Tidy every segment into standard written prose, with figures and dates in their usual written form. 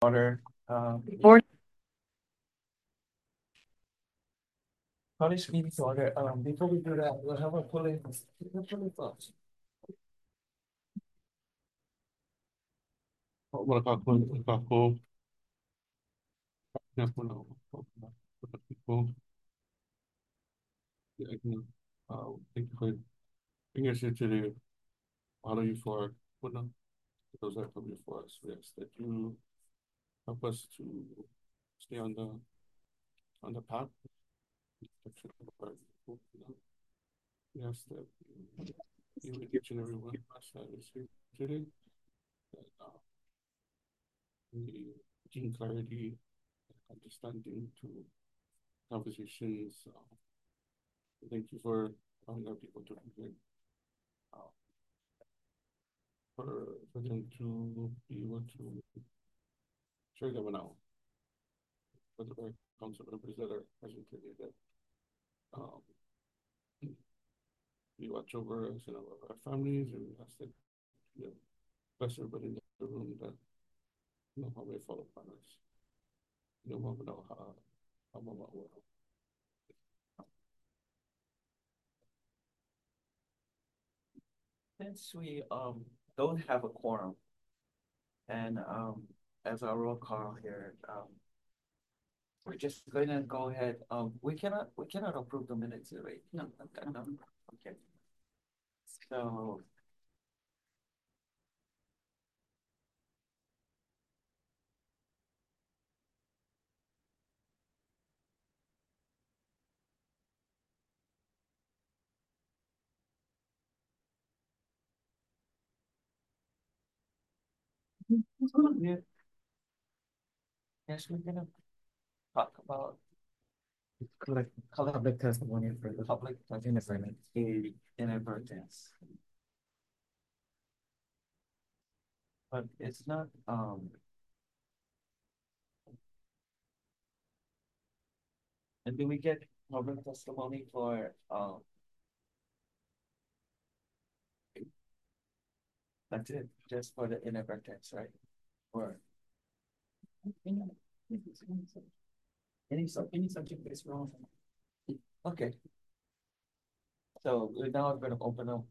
Order. Board. College meeting to order. Before we do that, we'll have a polling thoughts. Wabarakatuh. People. Thank you for being here today. Honor you for those that come before us. We ask that you help us to stay on the path. We ask that you would each and every one of us that is here today, that we gain clarity and understanding to conversations. Thank you for allowing our people to be here. For them to be able to share them now for the very council members that are present today, that you watch over us and our families, and we ask that bless everybody in the room, that how may fall upon us. How will. Since we don't have a quorum, and as our roll call here, we're just going to go ahead. We cannot approve the minutes, right? No. Okay. So yes, we're gonna talk about public testimony for the public inadvertence. But it's not and do we get public testimony for that's it, just for the inadvertence, right? Or any subject is wrong. Okay. So we're now going to open up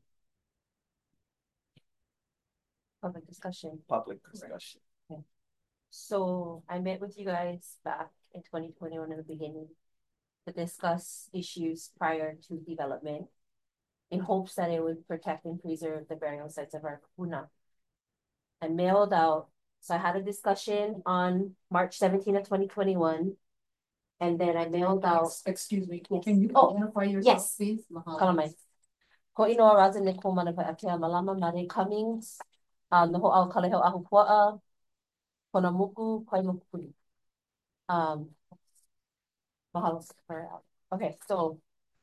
Public discussion. public discussion. Okay. So I met with you guys back in 2021 in the beginning to discuss issues prior to development in hopes that it would protect and preserve the burial sites of our kupuna. I mailed out, so I had a discussion on March 17th of 2021. And then I mailed out. Excuse me, yes. can you identify yourself, please? Kalamay. Ko ino razan ni ko mana pa akia malama mare Cummings. Noho au kaleho ahupua. Konamuku Koimukuni. Mahalo. Okay, so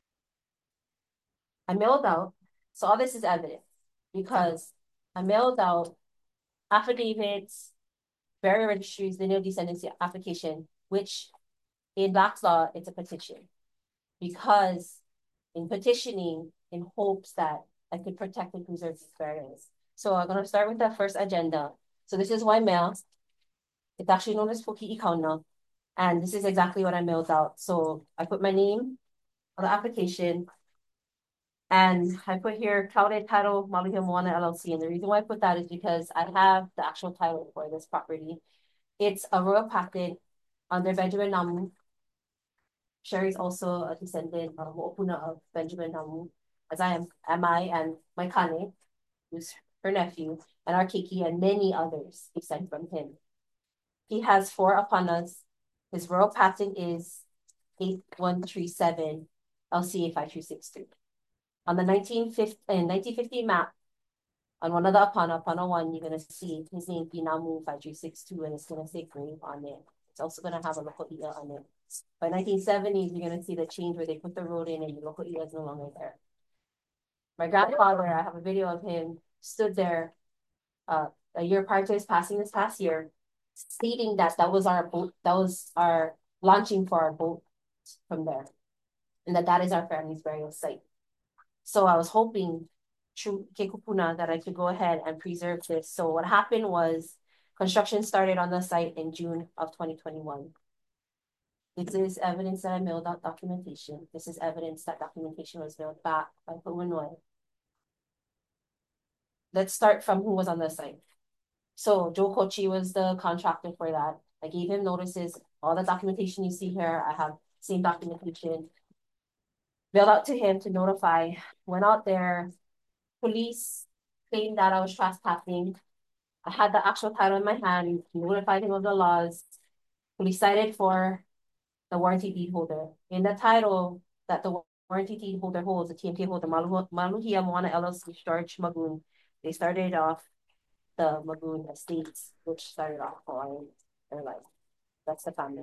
I mailed out. So all this is evidence because I mailed out affidavits, burial registries, lineal descendancy application, which in Black's law, it's a petition. Because in petitioning, in hopes that I could protect and preserve these burials. So I'm going to start with the first agenda. So this is why mail. It's actually known as Puki Ikauna. And this is exactly what I mailed out. So I put my name on the application. And I put here clouded title, Maluhia Moana LLC. And the reason why I put that is because I have the actual title for this property. It's a royal patent under Benjamin Namu. Sherry's also a descendant of Benjamin Namu, as am I, and my Kane, who's her nephew, and our Kiki, and many others descend from him. He has 4 apanas. His royal patent is 8137 LCA 5363. On the 1950 map, on one of the apana 1, you're going to see his name, Pinamu 5362, and it's going to say grave on it. It's also going to have a local ia on it. By 1970s, you're going to see the change where they put the road in and the local ia is no longer there. My grandfather, I have a video of him, stood there a year prior to his passing this past year, stating that that was our boat, that was our launching for our boat from there, and that is our family's burial site. So I was hoping through Ke Kupuna that I could go ahead and preserve this. So what happened was Construction started on the site in June of 2021. This is evidence that I mailed out documentation. This is evidence that documentation was mailed back by Illinois. Let's start from who was on the site. So Joe Kochi was the contractor for that. I gave him notices. All the documentation you see here, I have same documentation. Mailed out to him to notify. Went out there. Police claimed that I was trespassing. I had the actual title in my hand, notified him of the laws. Police cited for the warranty deed holder. In the title that the warranty deed holder holds, the TMT holder, Maluhia Moana LLC, George Magoon. They started off the Magoon Estates, which started off Hawaiian Airlines. That's the family.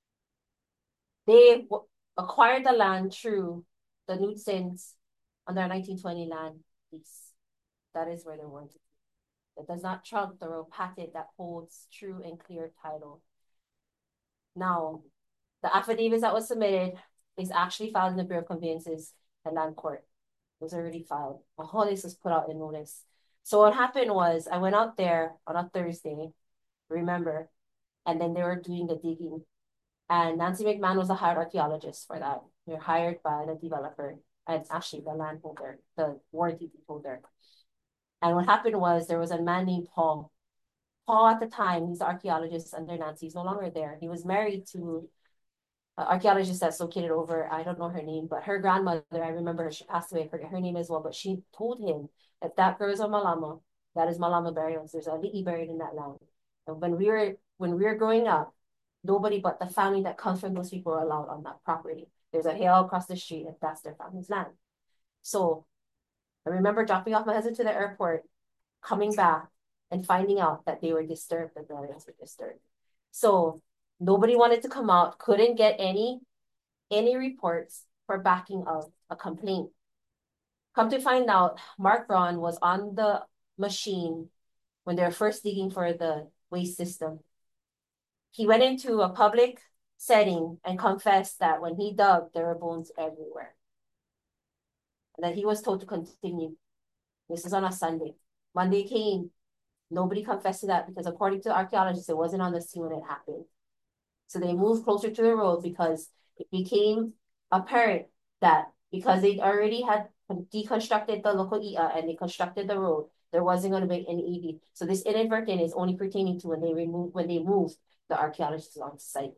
They acquired the land through the Knutsons on their 1920 land lease. That is where the warranty. It does not trunk the road packet that holds true and clear title. Now, the affidavits that was submitted is actually filed in the Bureau of Conveyances and Land Court. It was already filed. All this was put out in notice. So what happened was I went out there on a Thursday, remember, and then they were doing the digging. And Nancy McMahon was a hired archaeologist for that. They were hired by the developer and actually the landholder, the warranty holder. And what happened was there was a man named Paul. Paul at the time, he's an archaeologist under Nancy. He's no longer there. He was married to an archaeologist that's located over, I don't know her name, but her grandmother, I remember her, she passed away, I forget her name as well, but she told him that that girl is a Malama. That is Malama burials. There's a li'i buried in that land. And when we were growing up, nobody but the family that comes from those people are allowed on that property. There's a hill across the street, and that's their family's land. So I remember dropping off my husband to the airport, coming back, and finding out that they were disturbed, the burials were disturbed. So nobody wanted to come out, couldn't get any reports for backing of a complaint. Come to find out, Mark Braun was on the machine when they were first digging for the waste system. He went into a public setting and confessed that when he dug, there were bones everywhere. And that he was told to continue. This is on a Sunday. Monday came, nobody confessed to that because according to archaeologists, it wasn't on the scene when it happened. So they moved closer to the road because it became apparent that because they already had deconstructed the local IA and they constructed the road, there wasn't going to be any EV. So this inadvertent is only pertaining to when they moved the archaeologists on site.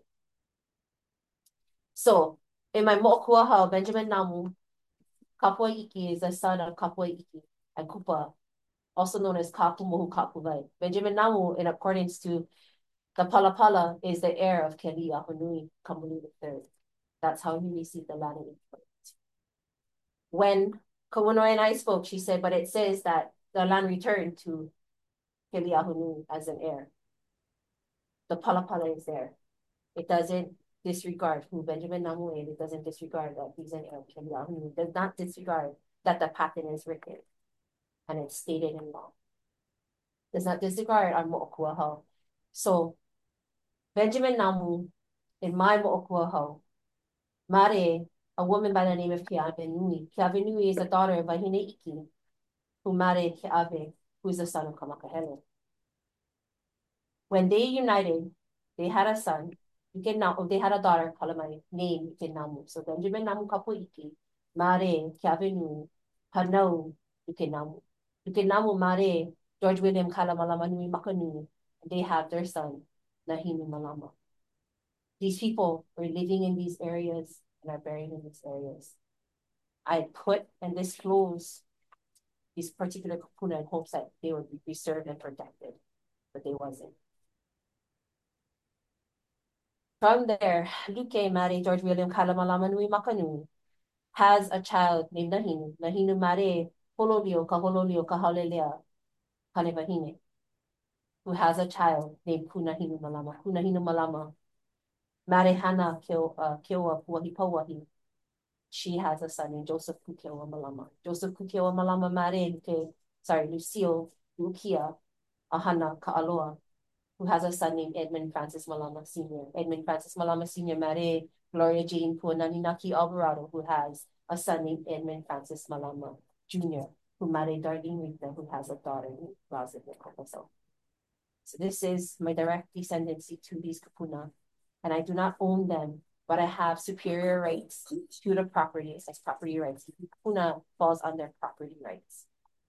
So in my mo'okuahau, Benjamin Namu, Kapua Iki is the son of Kapua Iki and Kupa, also known as Kapumohu Kapuvai. Benjamin Namu, in accordance to the Palapala, is the heir of Keliahonui Kamuli III. That's how he received the land in Egypt. When Kaunoe and I spoke, she said, but it says that the land returned to Keliahonui as an heir. The Palapala is there. It doesn't disregard who Benjamin Namu is. It doesn't disregard that he's an heir of Keliahonui. It does not disregard that the patent is written and it's stated in law. Does not disregard our mo'okuahau. So Benjamin Namu, in my mo'okuahau, Mare, a woman by the name of Keavenui. Keavenui is the daughter of Wahine Iki, who married Keawe, who is the son of Kamakahele. When they united, they had a son. They had a daughter called my name Namu. So Benjamin Namu Kapuiki, Mare, Keavenui, Hanau, Namu. Namu Mare, George William Kalamalamanui Makanui. They have their son, Nahinu Malama. These people were living in these areas and are buried in these areas. I put and disclose these particular kupuna in hopes that they would be preserved and protected, but they wasn't. From there, Luke Mare George William Kalamalamanui Makanui has a child named Nahinu. Nahinu Mare Hololio Kahaulelea Kanevahine, who has a child named Punahinu Malama. Punahinu Malama Marehana Kiowa Puahi. She has a son named Joseph Kukewa Malama. Joseph Kukewa Malama Lucille Lukia Ahana Kaaloa, who has a son named Edmund Francis Malama Sr. Edmund Francis Malama Sr. Mare Gloria Jane Puananinaki Alvarado, who has a son named Edmund Francis Malama Jr., who married Darlene Rita, who has a daughter named Rosa Nicola. So this is my direct descendancy to these kupuna, and I do not own them, but I have superior rights to the property as property rights. Kupuna falls under property rights.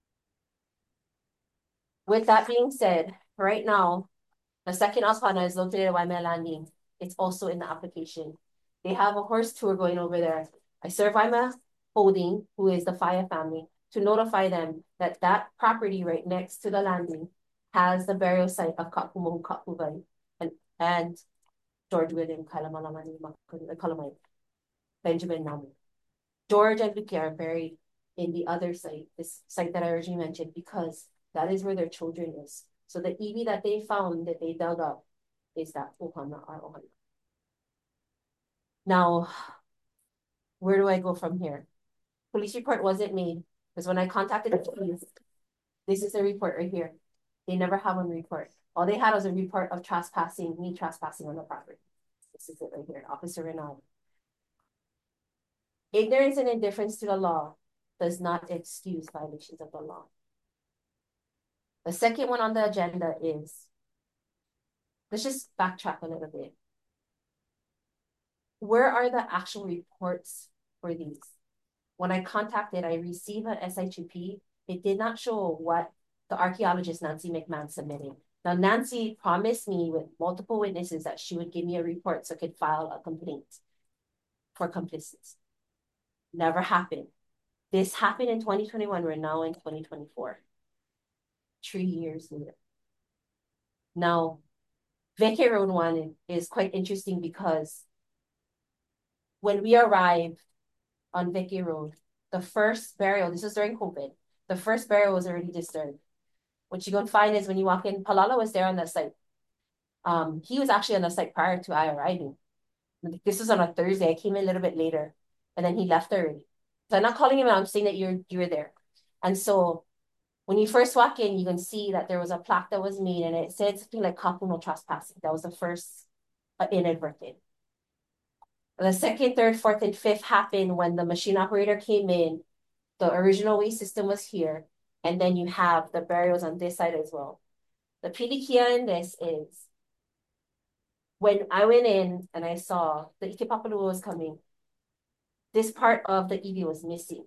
With that being said, right now, the second Alpana is located at Waimea Landing. It's also in the application. They have a horse tour going over there. I serve Waimea Holding, who is the Faya family, to notify them that that property right next to the landing has the burial site of Kapumohu Kapuvai and George William Kalamalamani Kalamai, Benjamin Namu. George and Vicky are buried in the other site, this site that I originally mentioned, because that is where their children is. So the iwi that they found, that they dug up, is that ohana, our ohana. Now, where do I go from here? Police report wasn't made, because when I contacted the police, this is the report right here. They never have one report. All they had was a report of me trespassing on the property. This is it right here, Officer Renaud. Ignorance and indifference to the law does not excuse violations of the law. The second one on the agenda is, let's just backtrack a little bit. Where are the actual reports for these? When I contacted, I received an SIQP. It did not show what the archaeologist Nancy McMahon submitted. Now, Nancy promised me with multiple witnesses that she would give me a report so I could file a complaint for complicity. Never happened. This happened in 2021. We're now in 2024. 3 years later. Now, Veke Road 1 is quite interesting because when we arrived on Veke Road, the first burial, this was during COVID, the first burial was already disturbed. What you're going to find is when you walk in, Palala was there on that site. He was actually on the site prior to I arriving. This was on a Thursday. I came in a little bit later, and then he left already. So I'm not calling him out. I'm saying that you're there. And so when you first walk in, you can see that there was a plaque that was made, and it said something like "Kapuno trespassing." That was the first inadvertent. The second, third, fourth, and fifth happened when the machine operator came in. The original waste system was here, and then you have the burials on this side as well. The pilikia in this is when I went in and I saw the Ikepapalu was coming, this part of the iwi was missing.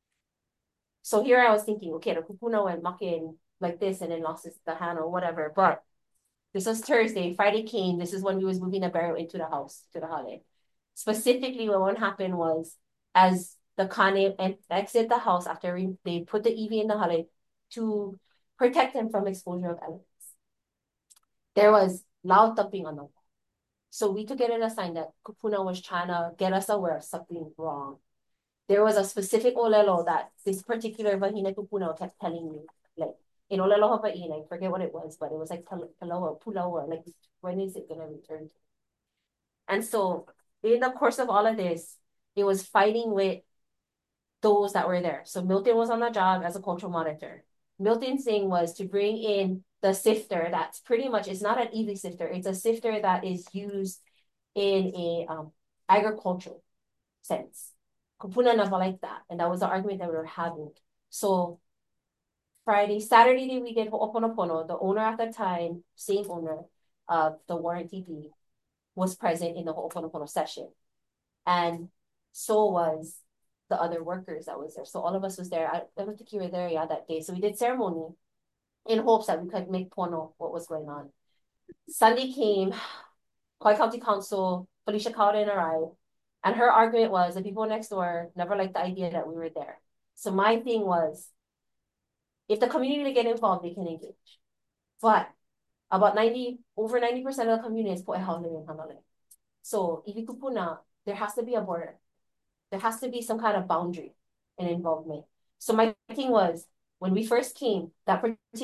So here I was thinking, okay, the kupuna went mucking like this and then lost the hand or whatever. But this was Thursday. Friday came. This is when we was moving the burial into the house, to the hale. Specifically, what happened was, as the kane exit the house after they put the iwi in the hale to protect him from exposure of elements, there was loud thumping on the wall. So we took it as a sign that kupuna was trying to get us aware of something wrong. There was a specific olelo that this particular Vahina Kupuna kept telling me, like, in olelo Hawaii, I forget what it was, but it was like Pulawa, like, when is it going to return? And so in the course of all of this, it was fighting with those that were there. So Milton was on the job as a cultural monitor. Milton's thing was to bring in the sifter that's pretty much, it's not an iwi sifter, it's a sifter that is used in a agricultural sense. Kupuna never like that. And that was the argument that we were having. So Saturday, we did Ho'oponopono. The owner at the time, same owner of the warranty deed, was present in the Ho'oponopono session. And so was the other workers that was there. So all of us was there. I don't think you were there, that day. So we did ceremony in hopes that we could make pono what was going on. Sunday came, Kauai County Council, Felicia Cowden arrived. And her argument was the people next door never liked the idea that we were there. So my thing was, if the community to get involved, they can engage. But about over 90% of the community is Po'ehau in Hanalei. So if you kupuna, there has to be a border. There has to be some kind of boundary and involvement. So my thing was, when we first came, they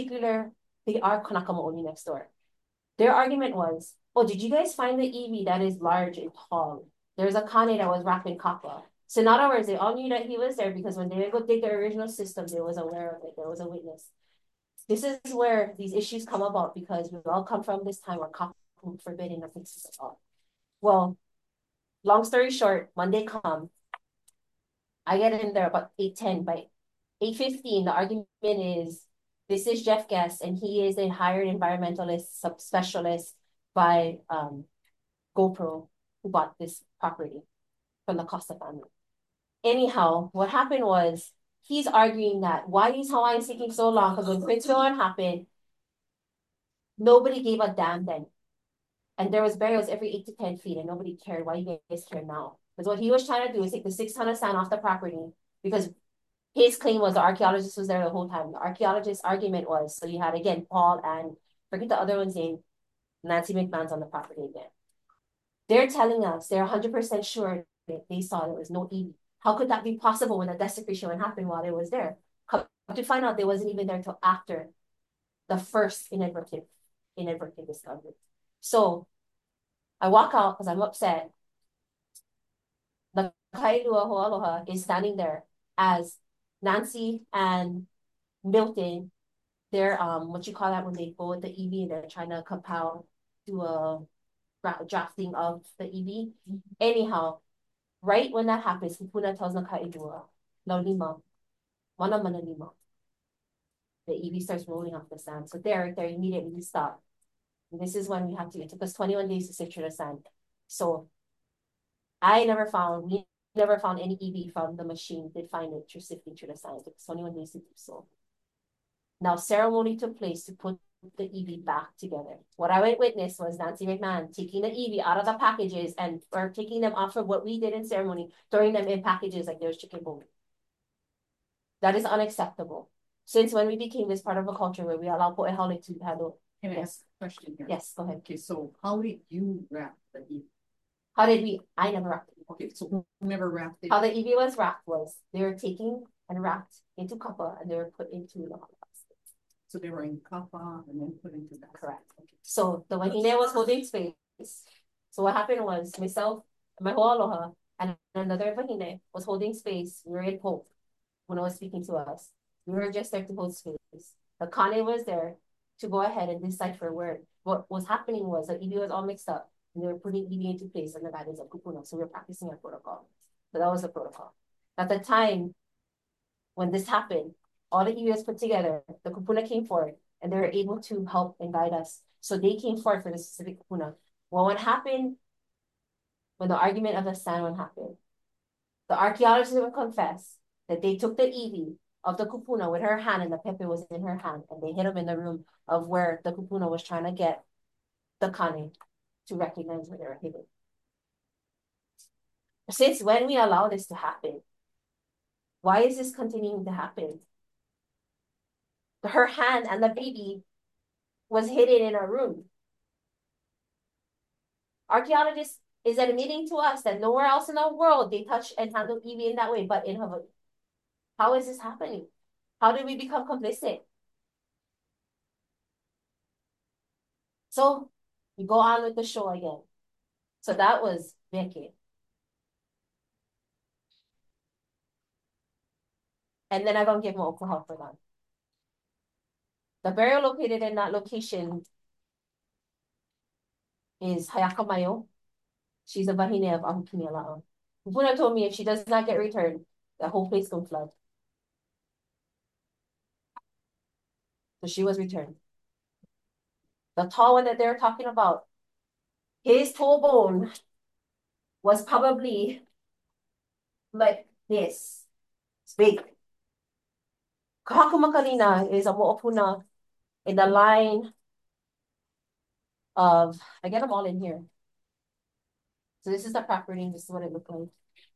are Kanakama only next door. Their argument was, oh, did you guys find the iwi that is large and tall? There's a kane that was wrapped in kapa. So in other words, they all knew that he was there because when they go dig their original system, they was aware of it. There was a witness. This is where these issues come about because we all come from this time where kapa forbidden or fixes at all. Well, long story short, Monday come, I get in there about 8:10. By 8:15, the argument is This is Jeff Guest, and he is a hired environmentalist specialist by GoPro, who bought this property from the Costa family. Anyhow, what happened was he's arguing that why is Hawaiians taking so long? Because when Prince William happened, nobody gave a damn then. And there was burials every 8 to 10 feet, and nobody cared. Why you guys care now? Because what he was trying to do is take the 6 ton of sand off the property, because his claim was the archaeologist was there the whole time. The archaeologist's argument was, so you had, again, Paul and, forget the other one's name, Nancy McMahon's on the property again. They're telling us they're 100% sure that they saw there was no EV. How could that be possible when the desecration happened while it was there? Come to find out, they wasn't even there until after the first inadvertent discovery. So I walk out because I'm upset. The Kailua Ho'aloha is standing there as Nancy and Milton. They're what you call that when they go with the EV and they're trying to compile to a drafting of the EV. Anyhow, right when that happens, Kupuna tells Nakaidua, Laulima, Mana Mana Lima. The EV starts rolling off the sand. So there immediately we stop. And this is when it took us 21 days to sift through the sand. So we never found any EV from the machine. Did find it through sifting through the sand. It took 21 days to do so. Now ceremony took place to put the EV back together. What I witnessed was Nancy McMahon taking the EV out of the packages or taking them off of what we did in ceremony, throwing them in packages like there's chicken bone. That is unacceptable. Since when we became this part of a culture where we allow Po'ehale to handle. Can I ask a question here? Yes, go ahead. Okay, so how did you wrap the EV? How did we? I never wrapped it. Okay, so who never wrapped it? How the EV was wrapped was they were taken and wrapped into kapa and they were put into the basket. So they were in kapa and then put into that. Correct. Okay. So the wahine was holding space. So what happened was myself, my ho'aloha, and another wahine was holding space. We were in hope when I was speaking to us. We were just there to hold space. The kane was there to go ahead and decipher where what was happening was the EV was all mixed up and they were putting EV into place under the guidance of kupuna. So we were practicing our protocol. So that was the protocol. At the time when this happened, all the EV was put together, the kupuna came forward and they were able to help and guide us. So they came forward for the specific kupuna. Well, what happened when the argument of the sand one happened, the archaeologists would confess that they took the EV of the kupuna with her hand and the pepe was in her hand and they hid them in the room of where the kupuna was trying to get the kane to recognize where they were hidden. Since when we allow this to happen? Why is this continuing to happen? Her hand and the baby was hidden in a room. Archaeologists is admitting to us that nowhere else in the world they touch and handle EV in that way, but in Hawaii. How is this happening? How did we become complicit? So we go on with the show again. So that was Becky. And then I'm going to give more Oklahoma for that. The burial located in that location is Hayaka Mayo. She's a wahine of Ahukini Ala'o. Kupuna told me if she does not get returned, the whole place gonna flood. So she was returned. The tall one that they're talking about, his toe bone was probably like this. It's big. Kahakumakalina is a mo'opuna in the line of, I get them all in here. So this is the property, this is what it looked like.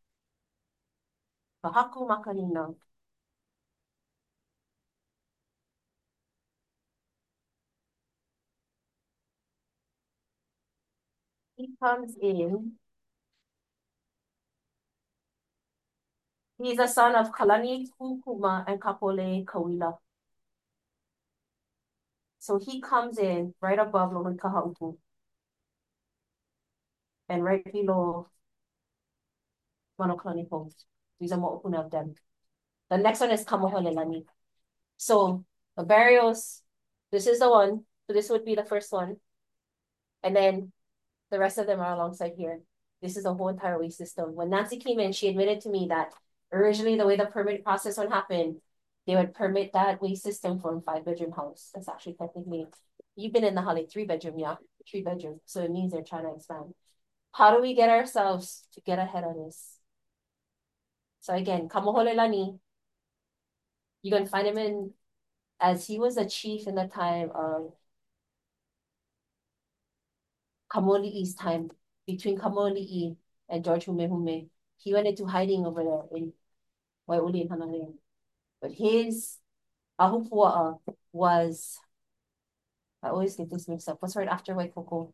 Kahakumakalina. He comes in. He's a son of Kalani Kukuma and Kapole Kawila. So he comes in right above Lohi Kahaupu. And right below Manokalani Post. These are mo'opuna of them. The next one is Kamoholelani. So the burials, this is the one. So this would be the first one. And then the rest of them are alongside here. This is a whole entire way system. When Nancy came in, she admitted to me that originally the way the permit process would happen, they would permit that waste system for a 5-bedroom house. That's actually technically, you've been in the Holly 3-bedroom, yeah, 3-bedroom. So it means they're trying to expand. How do we get ourselves to get ahead of this? So again, Kamoholelani, you can find him in, as he was a chief in the time of Kamoli'i's time, between Kamoli'i and George Humehume. He went into hiding over there in Waiuli and Hanalei. But his ahupua'a was, I always get this mixed up. What's right after Waikoko?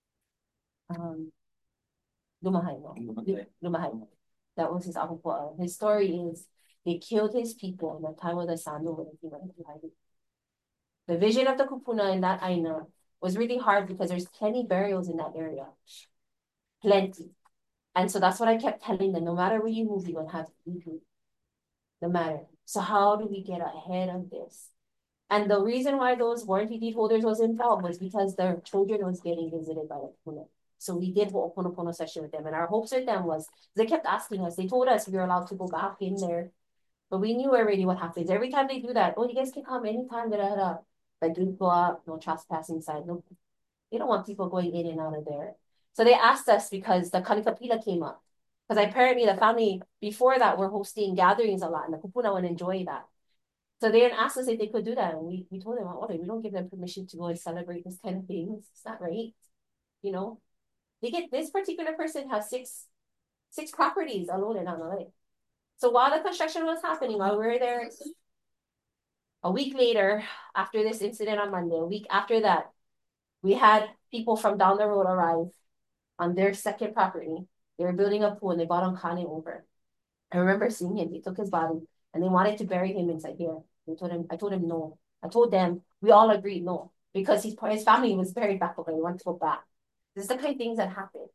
Lumahai, no? Lumahai. That was his ahupua'a. His story is they killed his people in the time of the Sanu when he went into hiding. The vision of the kupuna in that aina was really hard because there's plenty burials in that area. Plenty. And so that's what I kept telling them. No matter where you move, you're going to have to. No matter. So how do we get ahead of this? And the reason why those warranty deed holders was involved was because their children was getting visited by the kupuna. So we did a Ho'oponopono session with them. And our hopes with them was, they kept asking us, they told us we were allowed to go back in there. But we knew already what happens. Every time they do that, oh, you guys can come anytime, Like, do go up, no trespassing inside. No, they don't want people going in and out of there. So they asked us because the Kanikapila came up. Because apparently the family before that were hosting gatherings a lot, and the kupuna would enjoy that. So they asked us if they could do that. And we told them, oh, we don't give them permission to go and celebrate this kind of things. It's not right. You know, this particular person has six properties alone in Hanalei. So while the construction was happening, while we were there, a week later, after this incident on Monday, a week after that, we had people from down the road arrive on their second property. They were building a pool and they brought on Kane over. I remember seeing him. He took his body and they wanted to bury him inside here. I told him no. I told them, we all agreed no. Because his family was buried back over. They wanted to go back. This is the kind of things that happen.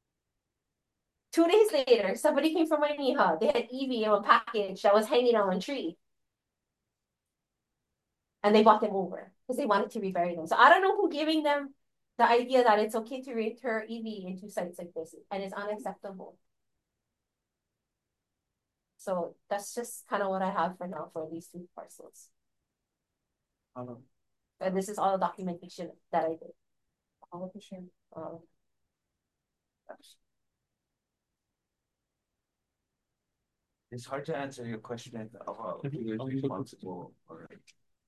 2 days later, somebody came from Wainiha. They had Evie in a package that was hanging on a tree. And they bought them over because they wanted to rebury them. So I don't know who giving them the idea that it's okay to return Evie into sites like this, and it's unacceptable. So that's just kind of what I have for now for these 2 parcels. And this is all the documentation that I did. All of the share. It's hard to answer your question about who is responsible for it.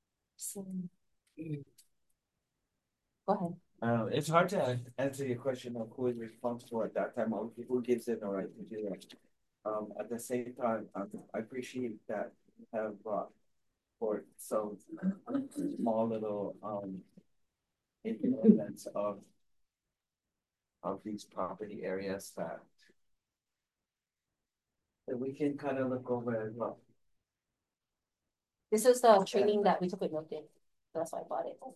Go ahead. It's hard to answer your question of who is responsible at that time or who gives it the right to do that. At the same time, I appreciate that you have brought forth some small little implements of these property areas that we can kind of look over as well. This is the training that we took with Milton. That's why I bought it.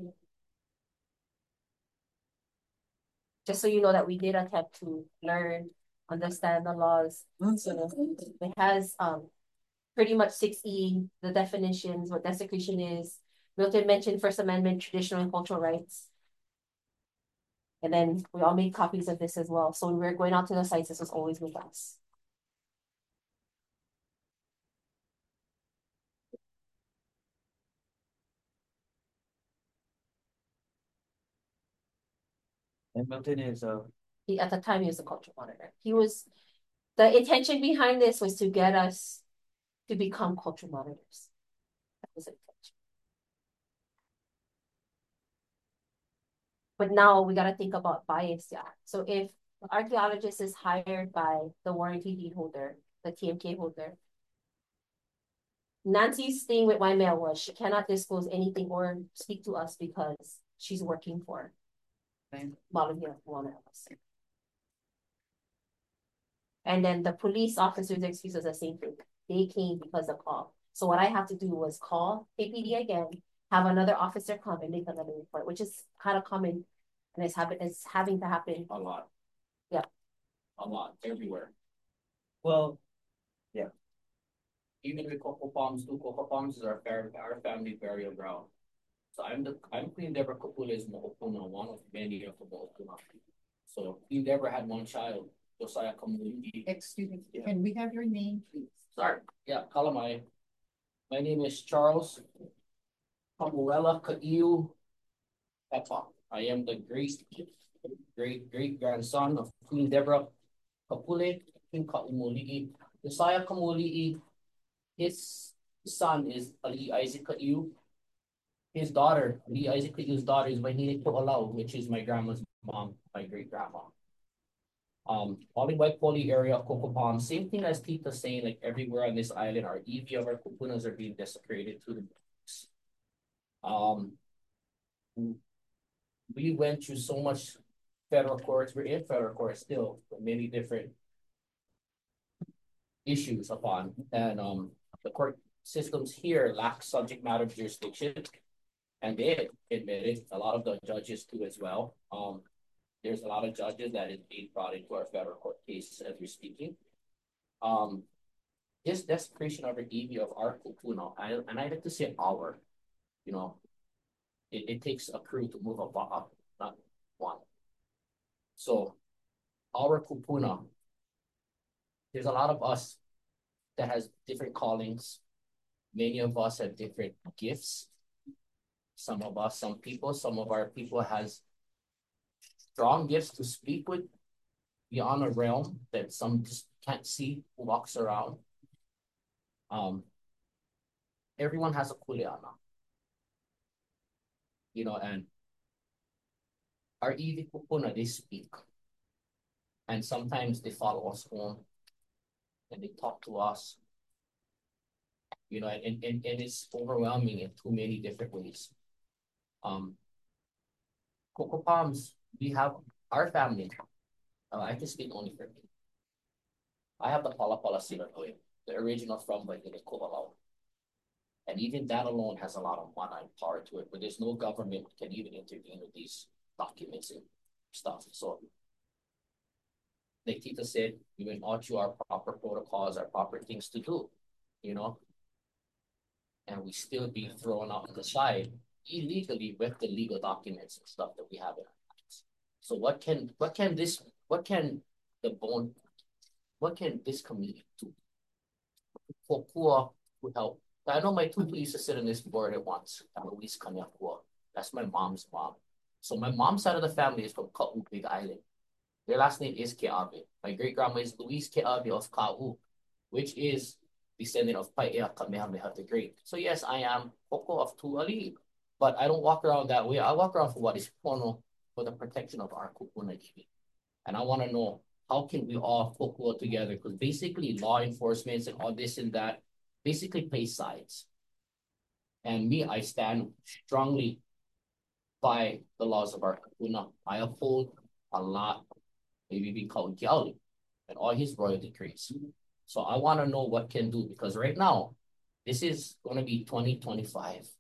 Just so you know that we did attempt to learn, understand the laws. So it has pretty much 6E, the definitions, what desecration is. Milton mentioned First Amendment, traditional and cultural rights. And then we all made copies of this as well. So when we were going out to the sites, this was always with us. And Milton is at the time he was a cultural monitor. The intention behind this was to get us to become cultural monitors. That was the intention. But now we got to think about bias, yeah. So if the archaeologist is hired by the warranty deed holder, the TMK holder, Nancy's thing with Waimea was she cannot disclose anything or speak to us because she's working for Volunteer Warner. And then the police officer's excuse was the same thing. They came because of call. So what I have to do was call KPD again, have another officer come and make another report, which is kind of common, and it's having to happen a lot. Yeah, a lot everywhere. well, yeah. Even with Coco Palms too. Coco Palms is our family burial ground. So I'm Queen Deborah Kapule's Mo'opuna, one of many of the Mo'opuna. So Queen Deborah had one child, Josiah Kamuli. Excuse me, can we have your name, please? Sorry, yeah, Kalamai. My name is Charles Pamuela Kaiu Pepa. I am the great grandson of Queen Deborah Kapule, King Kaumuli'i. Josiah Kaumuli'i, his son is Ali Isaac Kaiu. His daughter, Ali Isaac Kaiu's daughter, is Wahinini Ko'olau, which is my grandma's mom, my great grandma. Poly area of Coco Palm, same thing as Tita saying, like everywhere on this island, our EV of our kupunas are being desecrated to the books. We went through so much federal courts, we're in federal court still, with many different issues upon, and the court systems here lack subject matter jurisdiction, and they admitted, a lot of the judges too as well. There's a lot of judges that is being brought into our federal court cases as we're speaking. This desecration of our EV of our kupuna, and I like to say our, you know, it takes a crew to move up, not one. So our kupuna, there's a lot of us that has different callings. Many of us have different gifts. Some of our people has strong gifts to speak with beyond a realm that some just can't see who walks around. Everyone has a kuleana. You know, and our iwi kupuna, they speak. And sometimes they follow us home and they talk to us. You know, and it's overwhelming in too many different ways. Coco Palms, we have our family. I can speak only for me. I have the Palapala Sinatoy, the original from Wahinini Ko'olau. And even that alone has a lot of one-eye power to it, but there's no government can even intervene with these documents and stuff. So, like Tita said, we went all through our proper protocols, our proper things to do, you know, and we still be thrown out on the side illegally with the legal documents and stuff that we have in our hands. So what can this community do? Would help. I know my two used to sit on this board at once. Luis Kanyakua. That's my mom's mom. So my mom's side of the family is from Ka'u, Big Island. Their last name is Ke'abe. My great grandma is Louise Ke'abe of Ka'u, which is descendant of Paea Kamehameha the Great. So yes, I am Koko of Tuali, but I don't walk around that way. I walk around for what is Pono, for the protection of our kupuna iwi. And I want to know, how can we all kokua together? Because basically law enforcement and all this and that basically play sides. And me, I stand strongly by the laws of our kupuna. I uphold a lot, maybe we call Giauli, and all his royal decrees. So I want to know what can do, because right now, this is going to be 2025.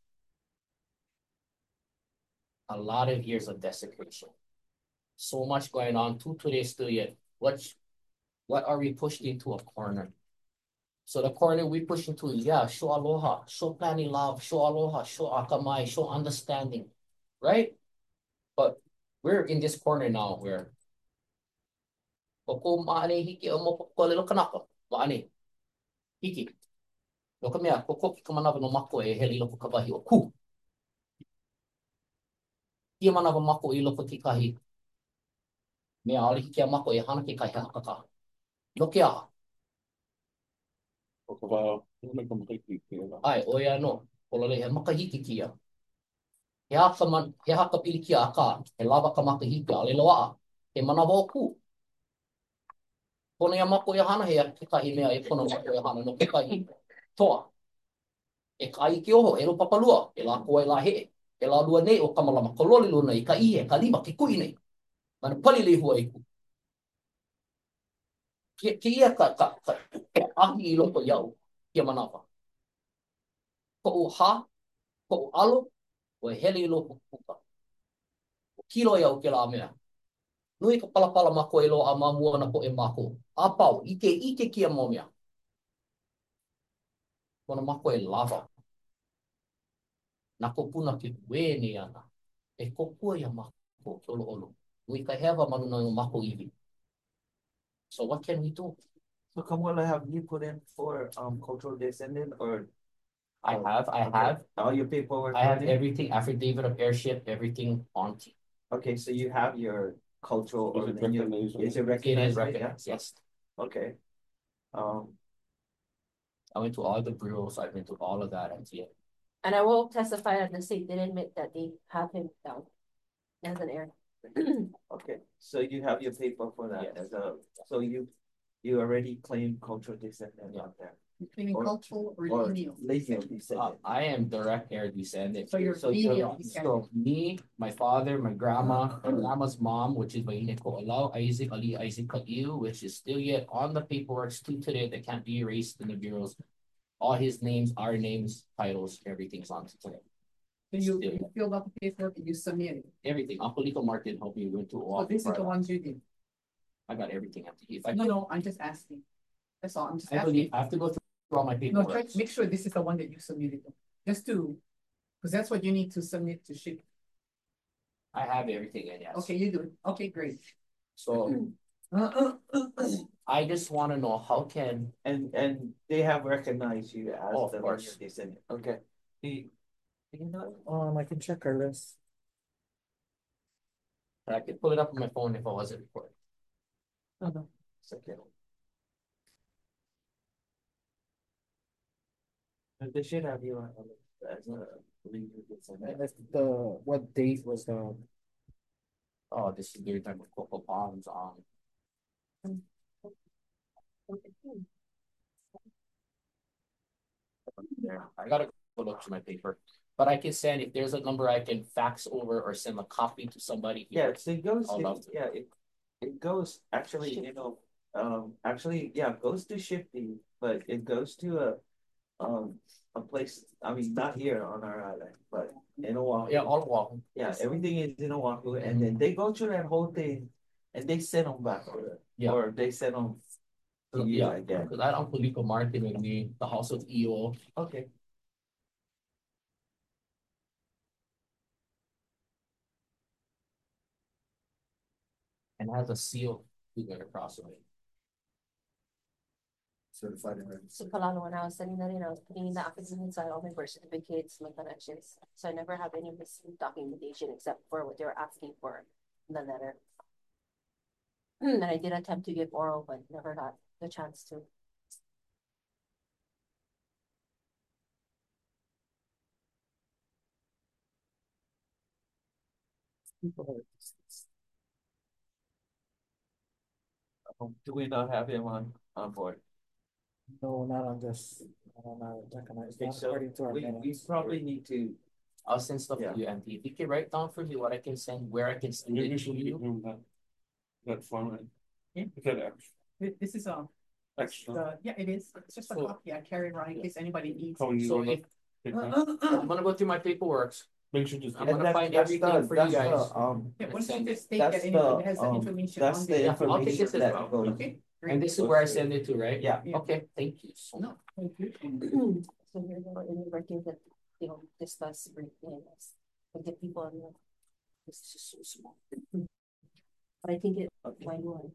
A lot of years of desecration. So much going on to today still yet. What are we pushed into a corner? So the corner we push into is, yeah, show aloha, show planning love, show aloha, show akamai, show understanding, right? But we're in this corner now where koko maane hiki o mo kolelo kanaka, maane hiki. Loka mea, koko ki kamanawa no mako e heli loko kawahi o ku. Kia manawa mako I loko ki kahi. Mea ali hiki a mako e hana ke kahi hakaka. Loke aha. Ai, o ia no. Kolole he makahiki kia. He haka pili kia aka. He lava ka makahiki ale loa. He manawa o ku. Kona ia mako ia hana he ke kahi mea e kona mako ia hana no ke kahi. Toa. E kai ki oho, e lo papalua. E la koe la he. E la lua nei o kamalama kololi luna I ka I ka lima ki kui nei. Mana pali le hua I ku. Ke ia ka ahi I loko iau. Kia manawa. Ko o ha, ko o alo, o e hele I loko puka. O kilo iau ke la mea. Nui ka palapala mako e lo a mamua na ko e mako. A pau, ike kia mo mea. Kona mako e lava. Na ko puna ke ue ni ana. E kokua ia mako ke olo olo. Nui ka hewa manuna no mako iwi. So what can we do? So Kamala, have you put in for cultural descendant or I have All your paperwork. I have ready? everything, affidavit of airship, everything on team. Okay, so you have your cultural Is it or your, recognized? is it It recognized? is Yeah? recognized, yes. Okay. I went to all the bureaus, I've been to all of that, and yeah. And I will testify that the state did admit that they have him down as an heir. Okay, so you have your paper for that Yes. as a, so you already claimed cultural descendant Yeah. out there. You claiming Or- cultural or Or lineal? lineal descendant. I am direct heir descendant. So you're so lineal you're- descendant. So me, my father, my grandma's mom, which is Vainiko Alao, Isaac Ali Isaac Kaiu, which is still yet on the paperwork to today that can't be erased in the bureaus. All his names, our names, titles, everything's on today. So you filled out the paperwork and you submitted. Everything. Uncle Lico Martin helped me went to So all. this is the ones you did. I got everything up to you. If I No, I'm just asking. That's all, I'm just I believe asking. I have to go through all my No, paperwork. try to make sure this is the one that you submitted, just to, because that's what you need to submit to ship. I have everything in, yes. Okay, you do it. Okay, great. So I just wanna know how can, And they have recognized you as Oh, of the course. lineal descendant. Okay. Do you know? I can check our list. I could pull it up on my phone if I wasn't recording. No. It's okay. And they should have you on the list as a lineal descendant. And if what date was the, Oh, this is during time of Coco Palms there. I gotta go look to my paper. But I can send, if there's a number I can fax over or send a copy to somebody Yeah, here. so it goes, I'll love to. yeah, it goes, actually, actually, yeah, it goes to Shifty, but it goes to a place, I mean, not here on our island, but in Oahu. Yeah, all along. Yeah, everything is in Oahu, and then they go through that whole thing, and they send them back, Yeah. or they send them to you Yeah, again. because I had Uncle Lico Martin with me, the house of EO. Okay. And has a seal going across it. certified and registered. So Kalalo, when I was sending that in, I was putting in the affidavit inside all my birth certificates, my connections. So I never have any missing documentation except for what they were asking for in the letter. And I did attempt to give oral, but never got the chance to. Do we not have him on board? No, not on this. Not recognized, Okay, not so according to our we minutes. probably need to, I'll send stuff Yeah. to you, Auntie. If you can write down for me what I can send, where I can send Maybe it you to should give you. him that format. Yeah. Is that extra? This is Extra? yeah, it is. It's just a So- copy. I carry around in case anybody needs. How you So wanna if take that? I'm gonna go through my paperwork, Make sure just. I'm gonna find everything for you guys. Yeah, why don't Send you it. just state that That's anybody the, has the information that's on the there. Yeah, I'll take information this as that well. goes. Okay, great. and this is where I send it to, right? Yeah. Yeah. Okay, thank you so much. No, thank you. So here's what any records that they don't discuss briefly in this. But the people on the, this is just so small. But I think it might one.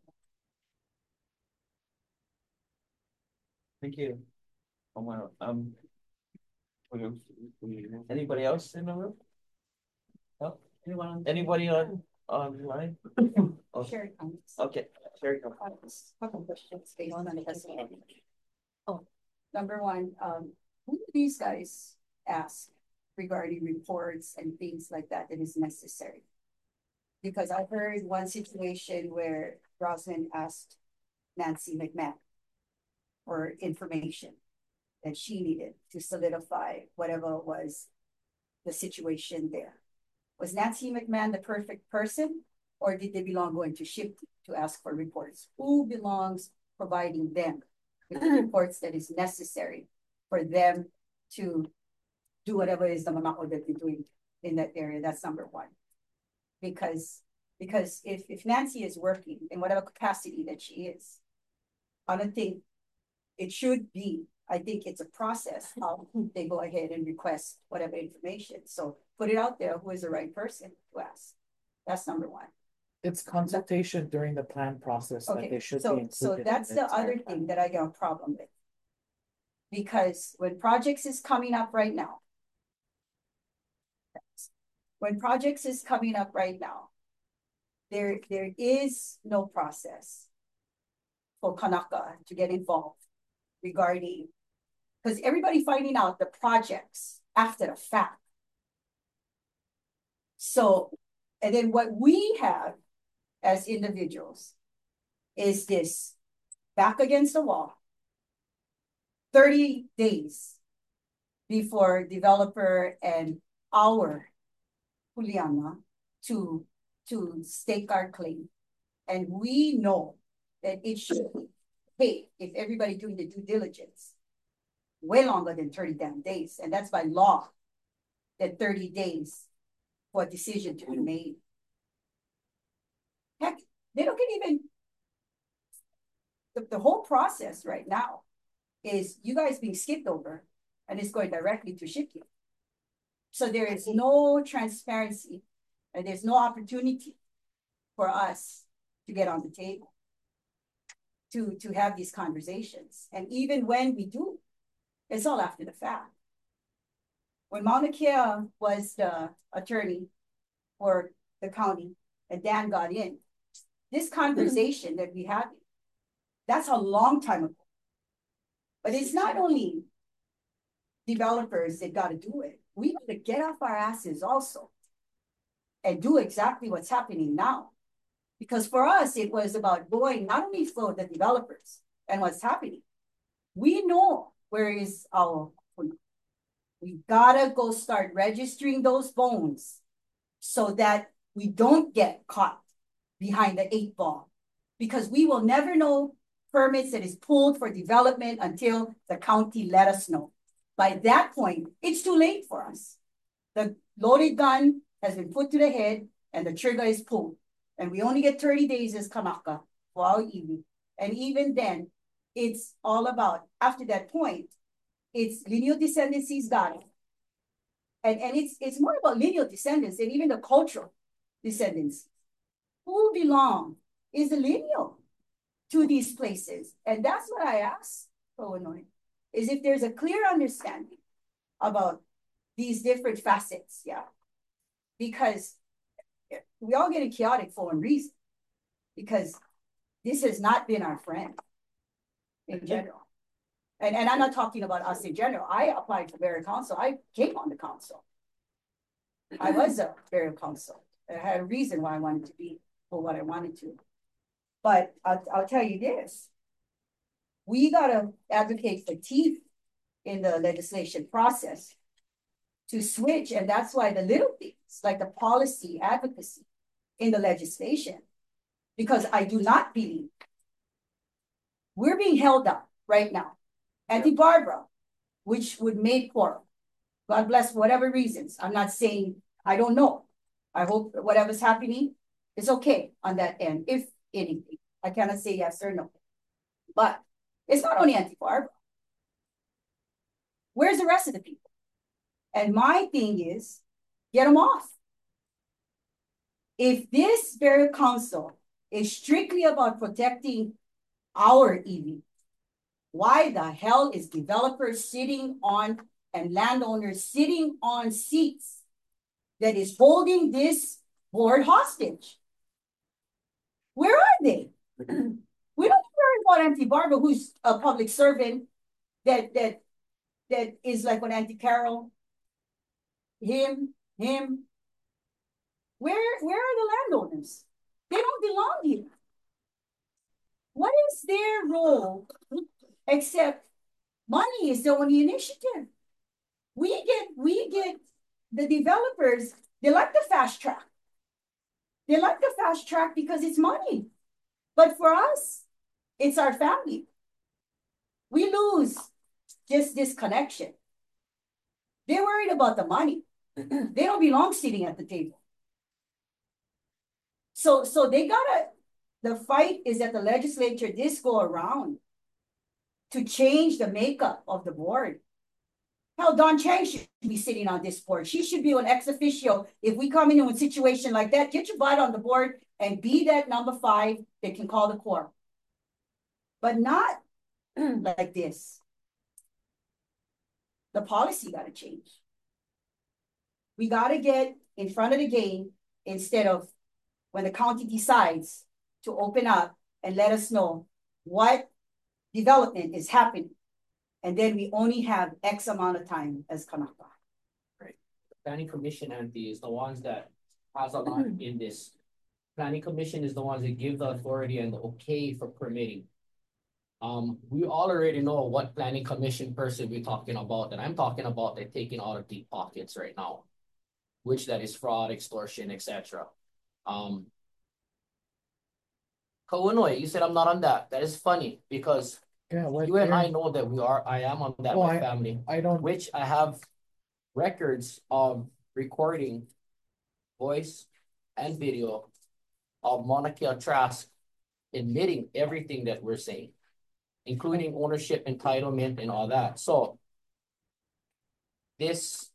Thank you. Oh, wow, What else? anybody else in the room? Anyone on? Anybody online? Oh, Sherry comments. okay, Sherry, come. Couple questions based on this. Oh. Number one, who do these guys ask regarding reports and things like that is necessary? Because I heard one situation where Roslyn asked Nancy McMahon for information that she needed to solidify whatever was the situation there. Was Nancy McMahon the perfect person, or did they belong going to Shifty to ask for reports? Who belongs providing them with the reports that is necessary for them to do whatever is the mamako that they're doing in that area? That's number one. Because if Nancy is working in whatever capacity that she is, I don't think it should be. I think it's a process how they go ahead and request whatever information. So put it out there, who is the right person to ask? That's number one. It's consultation during the plan process that Okay, they should be so included. that's in the entire other plan. thing that I got a problem with. Because when projects is coming up right now, there is no process for Kanaka to get involved regarding, because everybody finding out the projects after the fact. So, and then what we have as individuals is this back against the wall, 30 days before developer and our Juliana to stake our claim. And we know that it should be paid if everybody doing the due diligence way longer than 30 damn days. And that's by law, that 30 days for a decision to be made. Heck, they don't get even, the whole process right now is you guys being skipped over and it's going directly to Shipyard. So there is no transparency and there's no opportunity for us to get on the table to have these conversations. And even when we do, it's all after the fact. When Mauna Kea was the attorney for the county and Dan got in, this conversation that we had, that's a long time ago. But it's not only developers that got to do it. We got to get off our asses also and do exactly what's happening now. Because for us, it was about going not only for the developers and what's happening. We know where is our, we gotta go start registering those phones so that we don't get caught behind the 8 ball. Because we will never know permits that is pulled for development until the county let us know. By that point, it's too late for us. The loaded gun has been put to the head and the trigger is pulled. And we only get 30 days as Kanaka for our EV. And even then, it's all about, after that point, it's lineal descendancy's got it. And it's more about lineal descendants than even the cultural descendants. Who belong is the lineal to these places. And that's what I ask Illinois, is if there's a clear understanding about these different facets, yeah. Because we all get chaotic for one reason. Because this has not been our friend in general. And I'm not talking about us in general. I applied for burial council. I came on the council. I was a burial council. I had a reason why I wanted to be for what I wanted to. But I'll tell you this. We got to advocate for teeth in the legislation process to switch. And that's why the little things like the policy advocacy in the legislation, because I do not believe we're being held up right now. Auntie Barbara, which would make quorum. God bless whatever reasons. I'm not saying, I don't know. I hope whatever's happening is okay on that end, if anything. I cannot say yes or no. But it's not only Auntie Barbara. Where's the rest of the people? And my thing is, get them off. If this burial council is strictly about protecting our EV, why the hell is developers sitting on and landowners sitting on seats that is holding this board hostage? Where are they? We don't worry about Auntie Barbara, who's a public servant, that is like what Auntie Carol, him. Where are the landowners? They don't belong here. What is their role except money is the only initiative? We get the developers, they like the fast track. They like the fast track because it's money. But for us, it's our family. We lose just this connection. They're worried about the money. They don't belong sitting at the table. So they gotta, the fight is at the legislature this go around to change the makeup of the board. Hell, Don Chang should be sitting on this board. She should be an ex officio. If we come into a situation like that, get your butt on the board and be that number 5 that can call the quorum. But not like this. the policy gotta change. We gotta get in front of the game instead of when the county decides to open up and let us know what development is happening. And then we only have X amount of time as Kanaka. Planning commission, Andy, is the ones that has a lot in this. Planning commission is the ones that give the authority and the okay for permitting. We all already know what planning commission person we're talking about, and I'm talking about they're taking out of deep pockets right now, which that is fraud, extortion, etc. Kaunoy, you said I'm not on that. That is funny because Yeah, what you and I year? know that I am on that Oh, with family, I don't, which I have records of recording voice and video of Monica Trask admitting everything that we're saying, including ownership, entitlement, and all that. So this,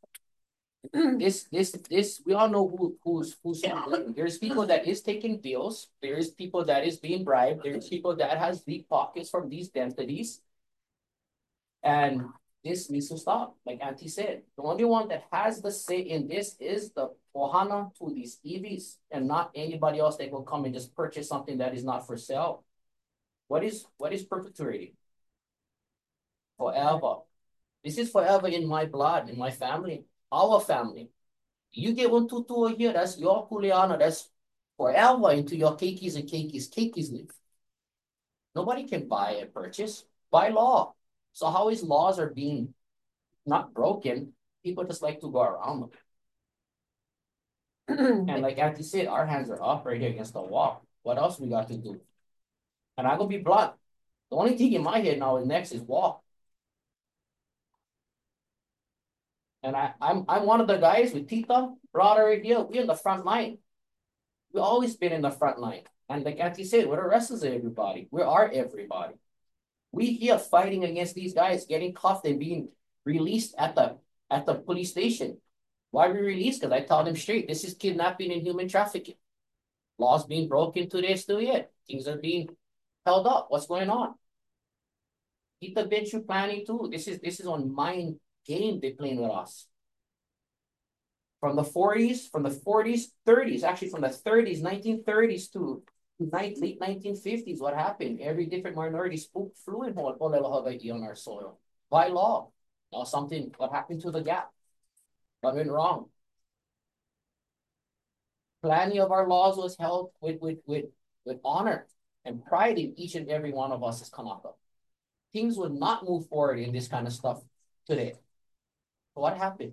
we all know who's there's people that is taking deals, there's people that is being bribed, there's people that has deep pockets from these entities. And this needs to stop. Like Auntie said, the only one that has the say in this is the Ohana to these EVs and not anybody else that will come and just purchase something that is not for sale. What is perpetuating? Forever. This is forever in my blood, in my family, our family. You get 1 2 2 a year, that's your kuleana, that's forever into your keikis and keikis live. Nobody can buy and purchase by law. So how is laws are being not broken? People just like to go around them. And like Auntie said, our hands are up right here against the wall. What else we got to do? And I'm gonna be blunt. The only thing in my head now is next is walk. And I'm one of the guys with Tita, broad right here. We're in the front line. We've always been in the front line. And like Auntie said, we're the rest of everybody. We are everybody. We here fighting against these guys, getting cuffed and being released at the police station. Why we released? Because I told them straight, this is kidnapping and human trafficking. Laws being broken today still yet. Things are being held up. What's going on? Kita Benchu planning too. This is on mind game they playing with us. From the 40s, 30s, actually from the 30s, 1930s to late 1950s, what happened? Every different minority flew in on our soil by law. Now something, what happened to the gap? What went wrong? Plenty of our laws was held with honor and pride in each and every one of us as Kanaka. Things would not move forward in this kind of stuff today. What happened?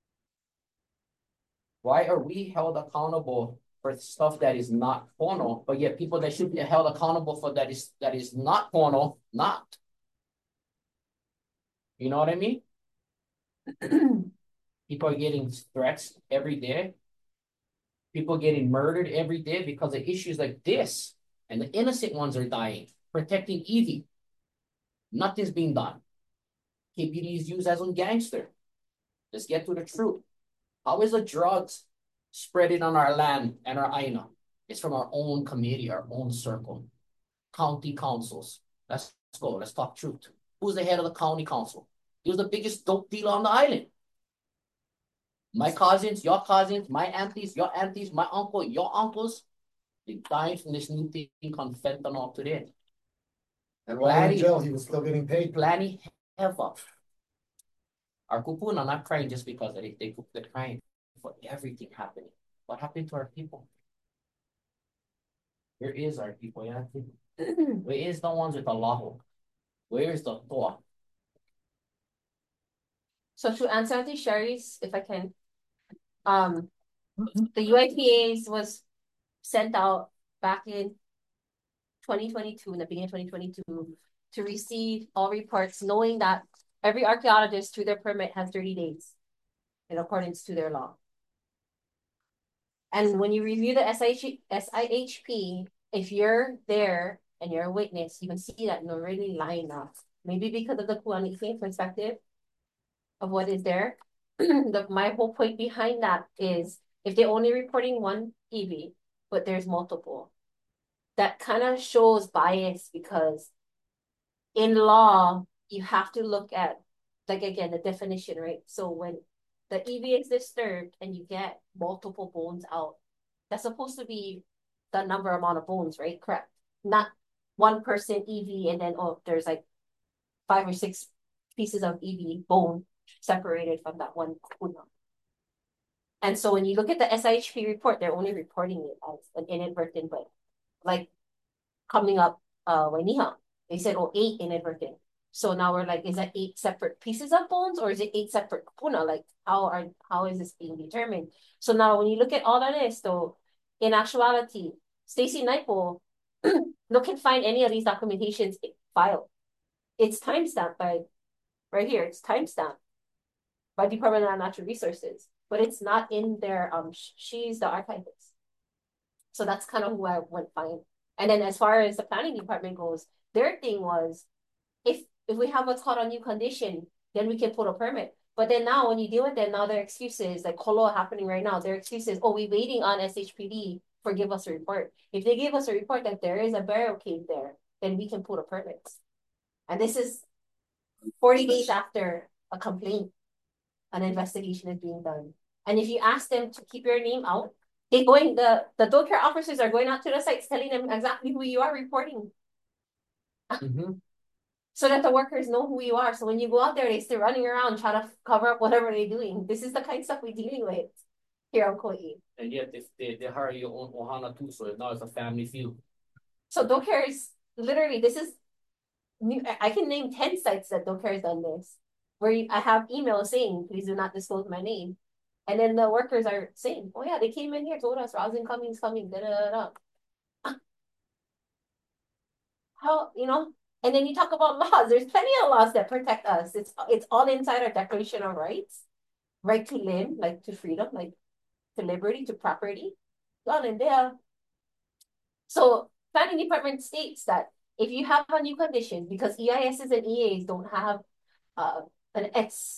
Why are we held accountable for stuff that is not porno, but yet people that should be held accountable for that is not porno, not? You know what I mean? People are getting threats every day. People getting murdered every day because of issues like this. And the innocent ones are dying. Protecting Evie. Nothing's being done. KPD is used as a gangster. Let's get to the truth. How is the drugs spreading on our land and our aina? It's from our own committee, our own circle. County councils. Let's go. Let's talk truth. Who's the head of the county council? He was the biggest dope dealer on the island. My cousins, your cousins, my aunties, your aunties, my uncle, your uncles, they died from this new thing called fentanyl today. and while in jail, he was still getting paid. Planning ever. Our kupuna are not crying just because they're crying for everything happening. What happened to our people? Where is our people? Yeah? Where is the ones with the lahu? Where is the toa? So to answer Auntie Sherry's, if I can, the UIPAs was sent out back in 2022, in the beginning of 2022, to receive all reports, knowing that every archaeologist through their permit has 30 days in accordance to their law. And when you review the SIHP, if you're there and you're a witness, you can see that you're really lying now. Maybe because of the Kuanike perspective of what is there. My whole point behind that is if they're only reporting one EV, but there's multiple, that kind of shows bias because in law, you have to look at like again, the definition, right? So when the EV is disturbed and you get multiple bones out, that's supposed to be the amount of bones, right? Correct. Not one person EV and then, oh, there's like 5 or 6 pieces of EV bone separated from that one kupuna. And so when you look at the SIHP report, they're only reporting it as an inadvertent, but like coming up, Wainiha, they said, oh, 8 inadvertent. So now we're like, is that 8 separate pieces of bones or is it 8 separate kupuna? Like, how is this being determined? So now when you look at all of this, though, in actuality, Stacy Naipo, look and find any of these documentations filed. It's timestamped by, right here, it's timestamped by Department of Natural Resources, but it's not in their, she's the archivist. So that's kind of who I went find. And then as far as the planning department goes, their thing was, if we have what's called a new condition, then we can put a permit. But then now when you deal with them, now their excuses, like Kolo happening right now, their excuses, oh, we're waiting on SHPD for give us a report. If they give us a report that there is a burial cave there, then we can put a permit. And this is 40 days after a complaint, an investigation is being done. And if you ask them to keep your name out, the dog care officers are going out to the sites telling them exactly who you are reporting. So that the workers know who you are. So when you go out there, they still running around trying to cover up whatever they're doing. This is the kind of stuff we're dealing with here on Kauai. And yet they hire your own ohana too, so now it's a family field. So dog care is literally, this is new. I can name 10 sites that dog care has done this, where I have emails saying, please do not disclose my name. And then the workers are saying, oh yeah, they came in here, told us Rosin Cummings coming, da da da. How, and then you talk about laws. There's plenty of laws that protect us. It's all inside our Declaration of Rights. Right to live, like to freedom, like to liberty, to property. All in there. So planning department states that if you have a new condition, because EISs and EAs don't have an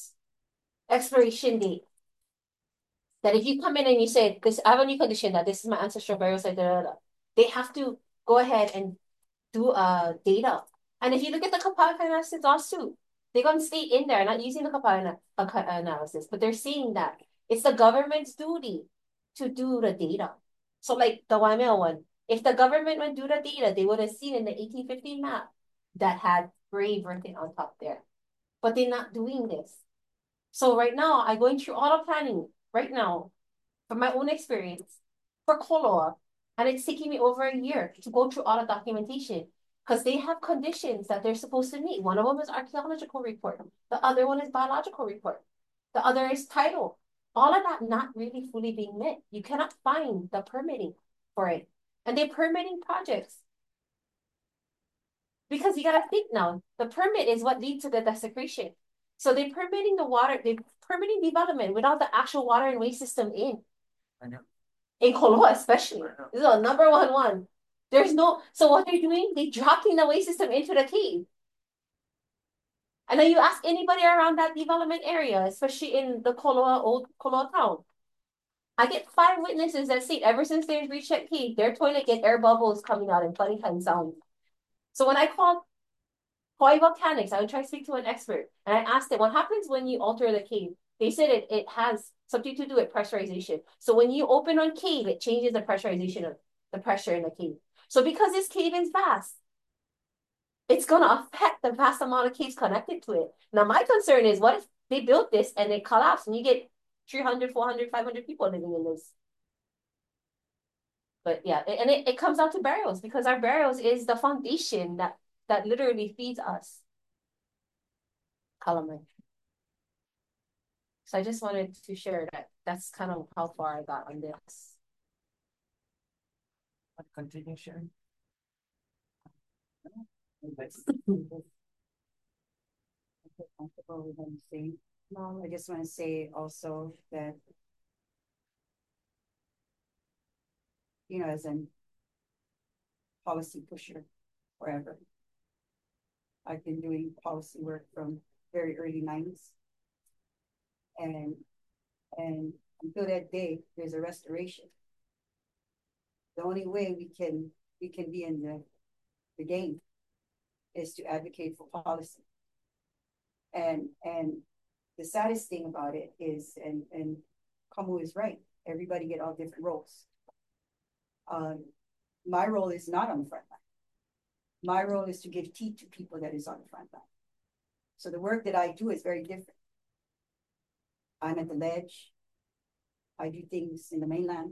expiration date, that if you come in and you say, this, I have a new condition, that this is my ancestral burial site, they have to go ahead and do data. And if you look at the comparative analysis lawsuit, they're going to state in there, not using the comparative analysis, but they're saying that it's the government's duty to do the data. So like the Waimea one, if the government would do the data, they would have seen in the 1850 map that had grave written on top there. But they're not doing this. So right now, I'm going through all the planning right now from my own experience for Koloa. And it's taking me over a year to go through all the documentation because they have conditions that they're supposed to meet. One of them is archaeological report. The other one is biological report. The other is title. All of that not really fully being met. You cannot find the permitting for it. And they're permitting projects. Because you got to think now, the permit is what leads to the desecration. So they're permitting the water, they're permitting development without the actual water and waste system in. I know. In Koloa especially. This is a number one. There's no, so what they're doing, they're dropping the waste system into the cave. And then you ask anybody around that development area, especially in the old Koloa town. I get 5 witnesses that say ever since they've reached that cave, their toilet get air bubbles coming out and funny kind of sound. So when I called Hawaii Volcanics, I would try to speak to an expert. And I asked them, what happens when you alter the cave? They said it has something to do with pressurization. So when you open on cave, it changes the pressurization of the pressure in the cave. So because this cave is vast, it's going to affect the vast amount of caves connected to it. Now, my concern is what if they built this and it collapsed and you get 300, 400, 500 people living in this? But yeah, and it comes down to burials because our burials is the foundation that literally feeds us. Calamari. So I just wanted to share that. That's kind of how far I got on this. Continue sharing. Comfortable with anything. No, I just want to say also that, as a policy pusher forever, I've been doing policy work from very early 90s. And until that day, there's a restoration. The only way we can be in the game is to advocate for policy. And the saddest thing about it is, and Kamu is right, everybody get all different roles. My role is not on the front line. My role is to give teeth to people that is on the front line. So the work that I do is very different. I'm at the ledge. I do things in the mainland.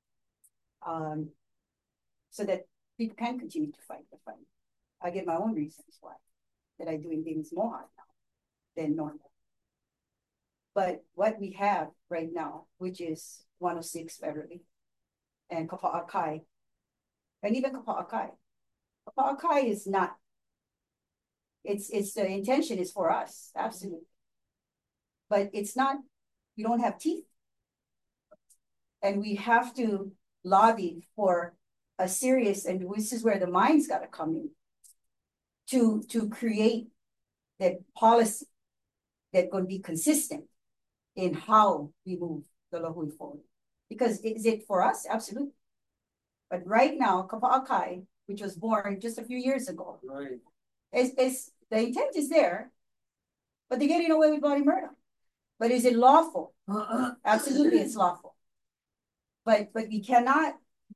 So that people can continue to fight the fight. I get my own reasons why, that I'm doing things more hard now than normal. But what we have right now, which is 106 federally, and Kapa'akai, and even Kapa'akai. Kapa'akai is not, it's the intention is for us, absolutely. But it's not, we don't have teeth. And we have to lobby for a serious, and this is where the mind's got to come in, to create that policy that's going to be consistent in how we move the Lahui forward. Because is it for us? Absolutely. But right now, Kapa'akai, which was born just a few years ago, Right. is the intent is there, but they're getting away with bloody murder. But is it lawful? Absolutely, it's lawful. But we cannot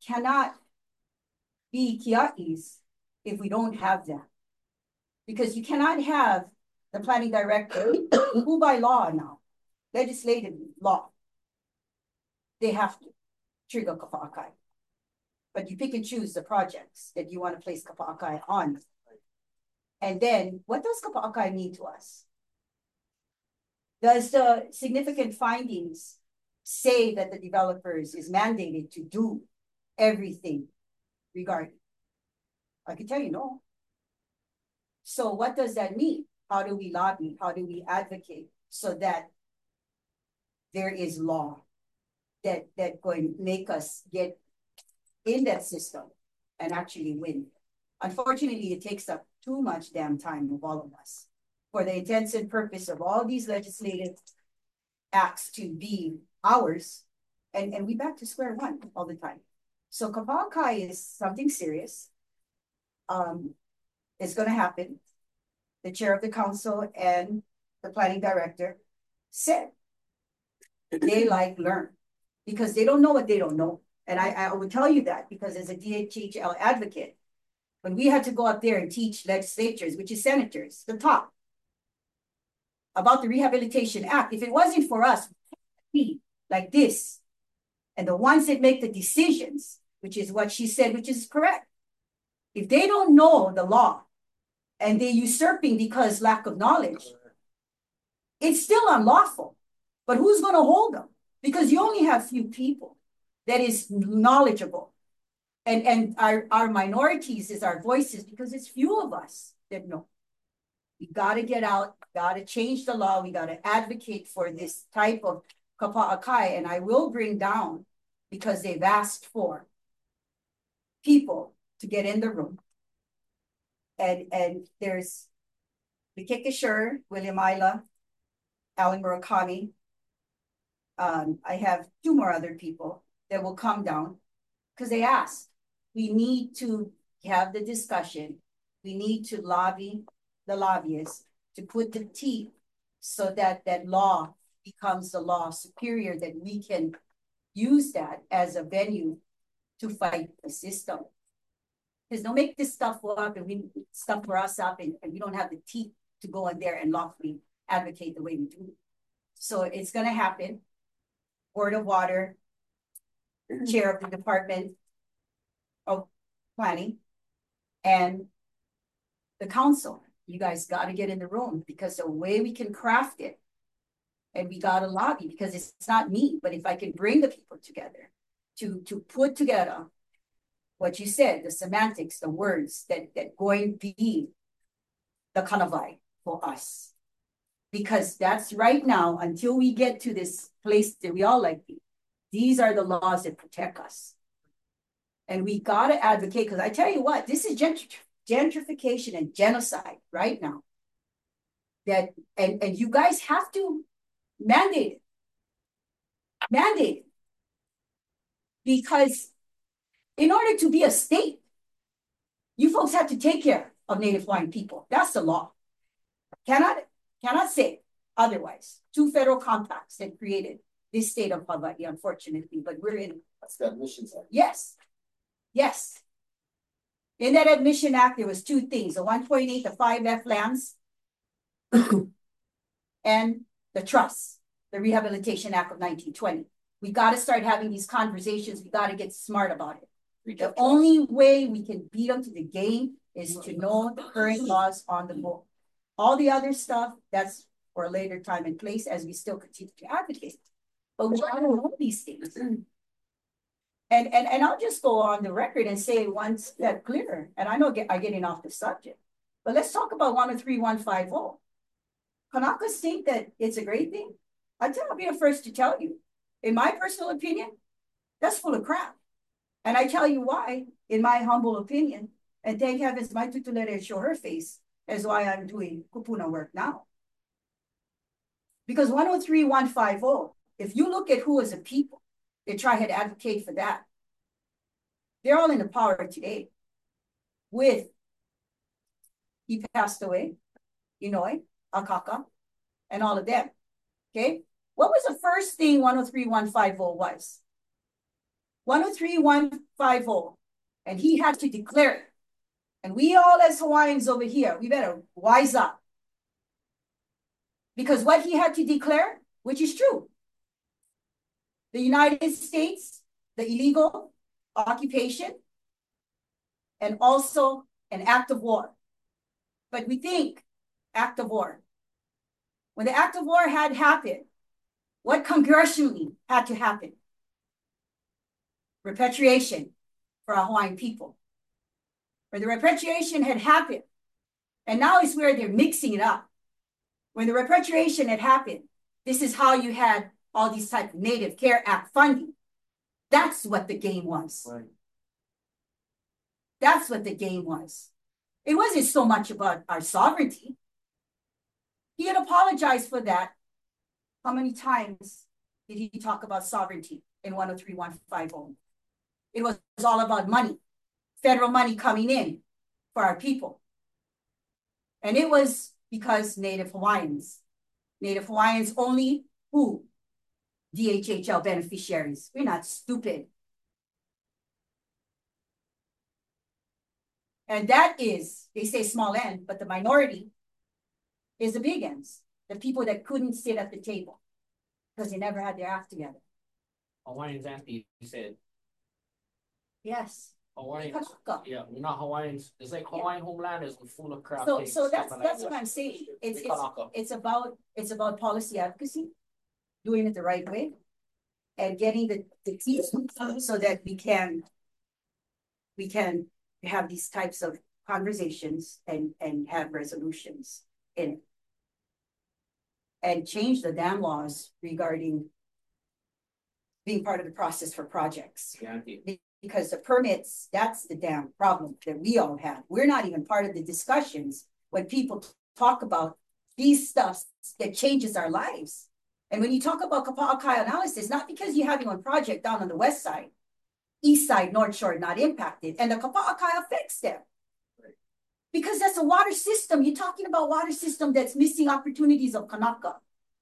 be kia'is if we don't have that. Because you cannot have the planning director, who by law now, legislative law, they have to trigger Kapa'akai. But you pick and choose the projects that you want to place Kapa'akai on. And then, what does Kapa'akai mean to us? Does the significant findings say that the developers is mandated to do everything regarding? I can tell you no. So what does that mean? How do we lobby? How do we advocate so that there is law that going to make us get in that system and actually win? Unfortunately, it takes up too much damn time of all of us for the intents and purpose of all these legislative acts to be ours, and we back to square one all the time. So Kapa'akai is something serious. It's going to happen. The chair of the council and the planning director said they learn, because they don't know what they don't know. And I would tell you that because as a DHHL advocate, when we had to go up there and teach legislatures, which is senators, the top, about the Rehabilitation Act, if it wasn't for us, like this, and the ones that make the decisions, which is what she said, which is correct. If they don't know the law and they're usurping because lack of knowledge, it's still unlawful. But who's going to hold them? Because you only have few people that is knowledgeable. And our minorities is our voices, because it's few of us that know. We got to get out, got to change the law. We got to advocate for this type of Kapa'akai. And I will bring down, because they've asked for people to get in the room. And there's Mikikishur, William Isla, Alan Murakami. I have 2 more other people that will come down because they asked. We need to have the discussion. We need to lobby the lobbyists to put the teeth so that that law becomes the law superior, that we can use that as a venue to fight the system. Because don't make this stuff go up and we stuff for us up and we don't have the teeth to go in there and lawfully advocate the way we do. So it's going to happen. Board of Water, chair of the Department of Planning, and the council. You guys got to get in the room, because the way we can craft it, and we got to lobby, because it's not me, but if I can bring the people together to put together what you said, the semantics, the words that going to be the kanawai for us. Because that's right now, until we get to this place that we all like, these are the laws that protect us. And we got to advocate, because I tell you what, this is gentrification and genocide right now. That and you guys have to mandate it. Mandate it. Because in order to be a state, you folks have to take care of Native Hawaiian people. That's the law. cannot say otherwise. Two federal compacts that created this state of Hawaii, unfortunately, but we're in. That's the admissions act. Yes. Yes. In that admission act, there was two things, the 1.8, the 5F lands, and the trust, the Rehabilitation Act of 1920. We got to start having these conversations. We got to get smart about it. The only way we can beat them to the game is to know the current laws on the book. All the other stuff, that's for a later time and place as we still continue to advocate. But we got to know these things. And I'll just go on the record and say one step clearer. And I know I'm getting off the subject, but let's talk about 103150. Kanakas think that it's a great thing. I'll be the first to tell you. In my personal opinion, that's full of crap. And I tell you why, in my humble opinion, and thank heavens my tutulere show her face, is why I'm doing kupuna work now. Because 103150, if you look at who as a people, they try to advocate for that. They're all in the power today. He passed away, Inouye, Akaka, and all of them. Okay? What was the first thing 103150 was? 103150, and he had to declare it. And we all as Hawaiians over here, we better wise up. Because what he had to declare, which is true, the United States, the illegal occupation, and also an act of war. But we think act of war. When the act of war had happened, what congressionally had to happen? Repatriation for our Hawaiian people. When the repatriation had happened, and now is where they're mixing it up. When the repatriation had happened, this is how you had all these type of Native Care Act funding. That's what the game was. Right. That's what the game was. It wasn't so much about our sovereignty. He had apologized for that. How many times did he talk about sovereignty in 103150? It was all about money, federal money coming in for our people. And it was because Native Hawaiians only who? DHHL beneficiaries. We're not stupid. And that is, they say small n, but the minority is the big ends. The people that couldn't sit at the table because they never had their act together. Hawaiians, Auntie, you said. Yes. Hawaiians. Kanaka. Yeah, we're not Hawaiians. It's like Hawaiian homeland is full of crap. So that's what I'm saying. It's about policy advocacy, doing it the right way, and getting the teams so that we can have these types of conversations and have resolutions in it. And change the damn laws regarding being part of the process for projects. Yeah, Auntie. Because the permits, that's the damn problem that we all have. We're not even part of the discussions when people talk about these stuffs that changes our lives. And when you talk about Kapa'akai analysis, not because you're having one project down on the west side, east side, north shore not impacted, and the Kapa'akai affects them. Right. Because that's a water system. You're talking about water system that's missing opportunities of Kanaka.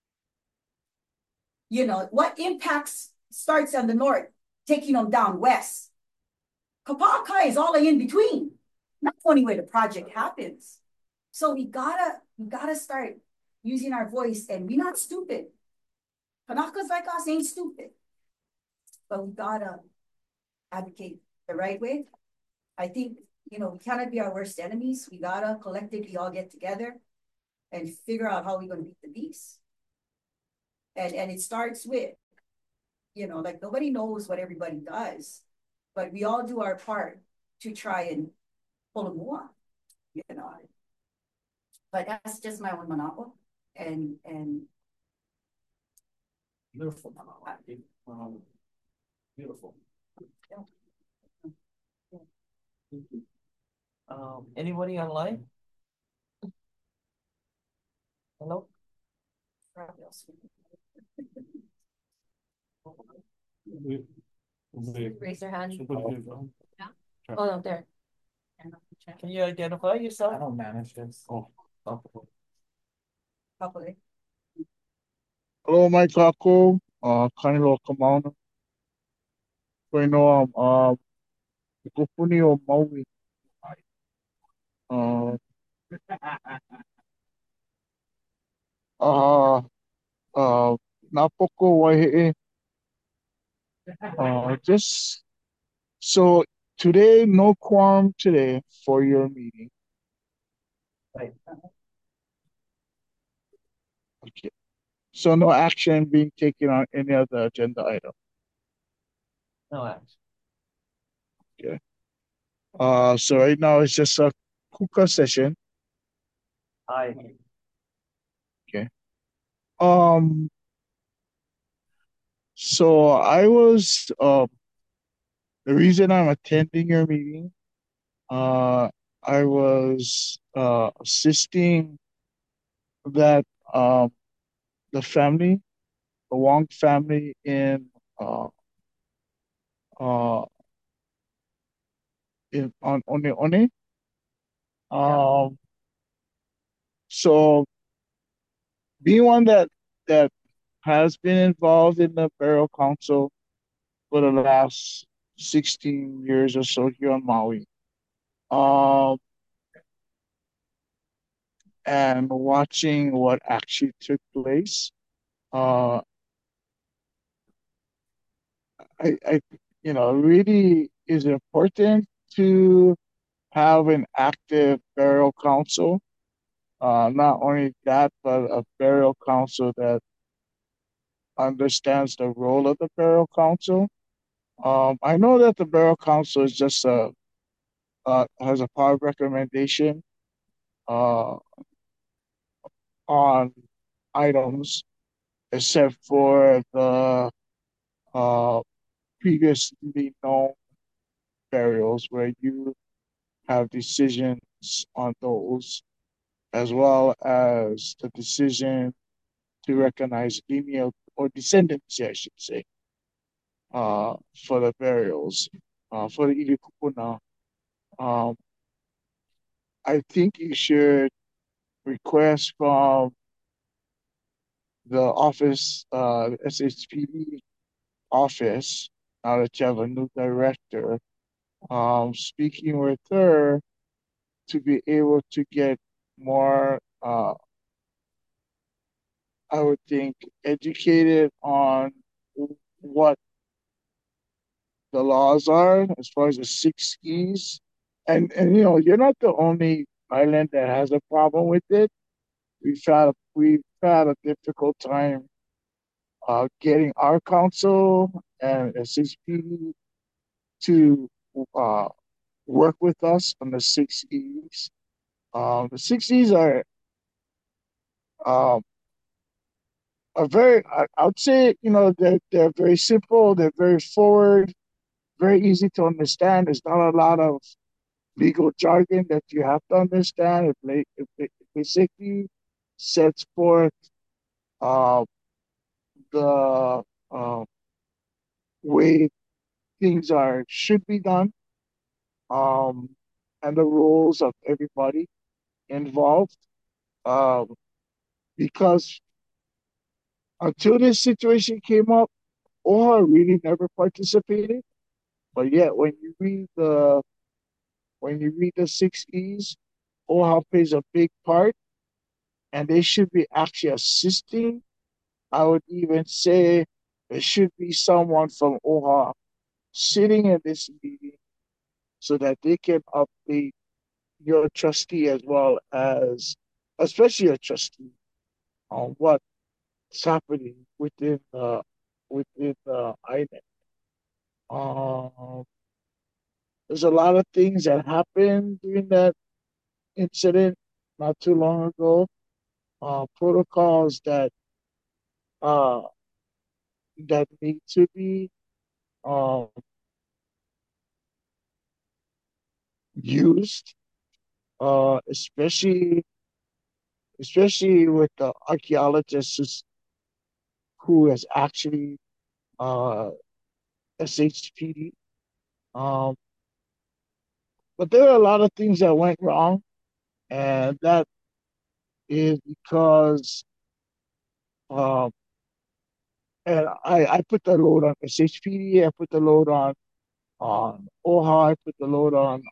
You know, what impacts starts on the north, taking them down west. Kapa'akai is all in between, not only where the project happens. So we gotta start using our voice, and we're not stupid. Kanakas like us ain't stupid. But we gotta advocate the right way. I think, we cannot be our worst enemies. We gotta collectively all get together and figure out how we're gonna beat the beast. And it starts with, like nobody knows what everybody does, but we all do our part to try and pull them on, But that's just my own monopoly. And Beautiful, Mama. Beautiful. Anybody online? Hello? Raise your hand. Somebody- Oh, no, there. Can you identify I yourself? don't manage this. Oh, Kapolei. Hello, Mike Kako, Kanilo Kamana. Koino, Kupuni o Maui. Uh, uh, Napoko Waihe. Just so today, no quorum today for your meeting. Right. Okay. So no action being taken on any of the agenda item. No action. Okay. So right now it's just a kuka session. Aye. Okay. So I was the reason I'm attending your meeting, I was assisting that the family, the Wong family uh uh on One One. Um so being one that has been involved in the burial council for the last 16 years or so here on Maui. Um and watching what actually took place. Uh I really is important to have an active burial council. Not only that, but a burial council that understands the role of the burial council. I know that the burial council is just has a power of recommendation uh, on items, except for the uh, previously known burials where you have decisions on those, as well as the decision to recognize lineal or descendancy, I should say, for the burials, for the Ilikupuna. Um, I think you should request from the office, SHPD office, now that you have a new director, speaking with her to be able to get more, I would think, educated on what the laws are as far as the six keys. And you're not the only island that has a problem with it. We've had a difficult time getting our council and SHP to uh, work with us on the six E's. The six E's um, are very, I would say, they're very simple, they're very forward, very easy to understand. There's not a lot of legal jargon that you have to understand. It basically sets forth uh, the way things are should be done, um, and the roles of everybody involved. Um, because until this situation came up, OHA really never participated. But yet, when you read the six E's, OHA plays a big part, and they should be actually assisting. I would even say there should be someone from OHA sitting in this meeting so that they can update your trustee as well as, especially your trustee, on what's happening within the island. Um, there's a lot of things that happened during that incident not too long ago. Protocols uh that need to be um used, especially with the archaeologists who has actually uh SHPD. Um, but there are a lot of things that went wrong, and that is because Um, and I put the load on SHPD, I put the load on OHA, I put the load on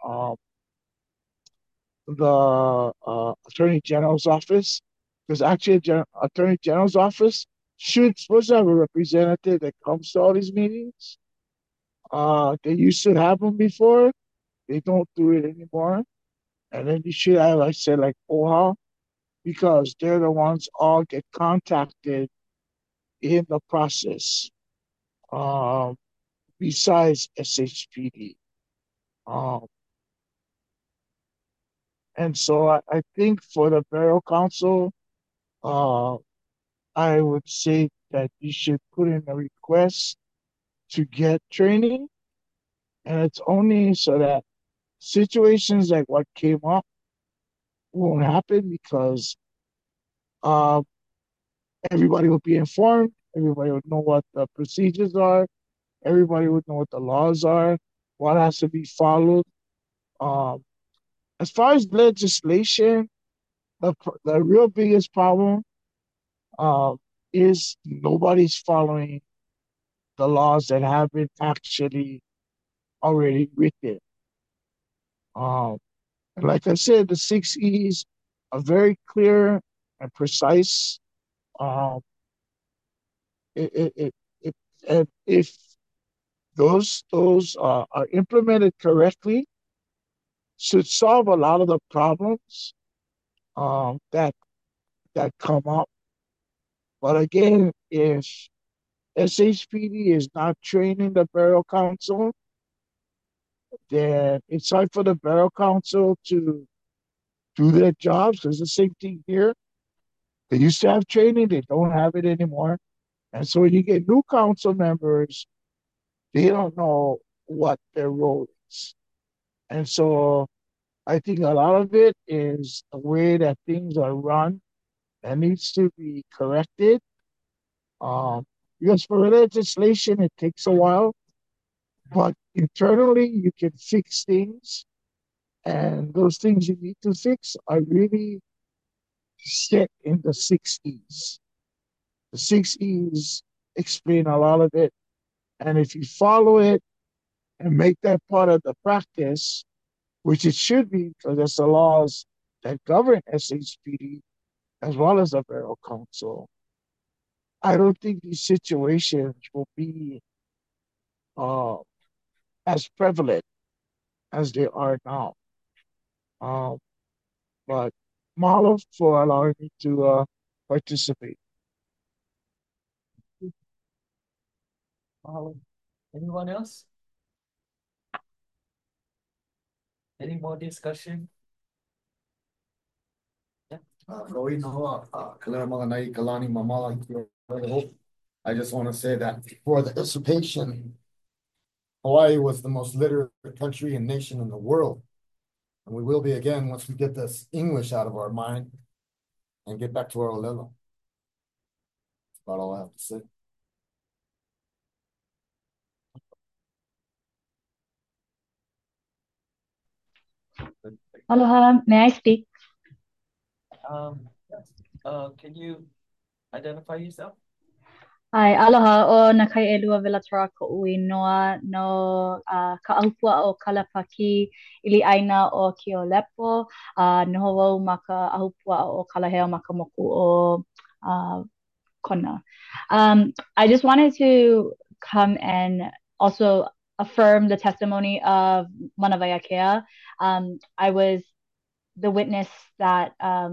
the Attorney General's office, because actually, Attorney General's office should supposed to have a representative that comes to all these meetings. They used to have them before. They don't do it anymore. And then you should have, like I said, like OHA, because they're the ones all get contacted in the process. Um, besides SHPD. Um, and so I think for the Borough Council, uh, I would say that you should put in a request to get training, and it's only so that situations like what came up won't happen because uh, everybody will be informed, everybody would know what the procedures are, everybody would know what the laws are, what has to be followed. Um, as far as legislation, the real biggest problem um, is nobody's following the laws that have been actually already written. Um, and like I said, the 6 E's are very clear and precise. Um, it, it, it, it, and if those are implemented correctly, should solve a lot of the problems that come up. But again, if SHPD is not training the Borough Council, then it's hard for the Borough Council to do their jobs. It's the same thing here. They used to have training, they don't have it anymore. And so when you get new council members, they don't know what their role is. And so I think a lot of it is the way that things are run that needs to be corrected. Um, because for legislation, it takes a while, but internally, you can fix things. And those things you need to fix are really set in the 6 E's. The 6 E's explain a lot of it. And if you follow it and make that part of the practice, which it should be because that's the laws that govern SHPD as well as the Borough Council, I don't think these situations will be uh, as prevalent as they are now. Um, but mahalo for allowing me to participate. Mahalo. Anyone else? Any more discussion? I just want to say that for the dissipation, Hawaii was the most literate country and nation in the world. And we will be again once we get this English out of our mind and get back to our olelo. That's about all I have to say. Aloha, may I speak? Yes. Can you identify yourself? Hi, aloha o na kai elua velatora ko ui noa no ka ahupua o Kalapaki ili aina o Kiolepo noho wau ma ka ahupua o Kalaheo ma ka moku o Kona. I just wanted to come and also affirm the testimony of Manavayakea. I was the witness that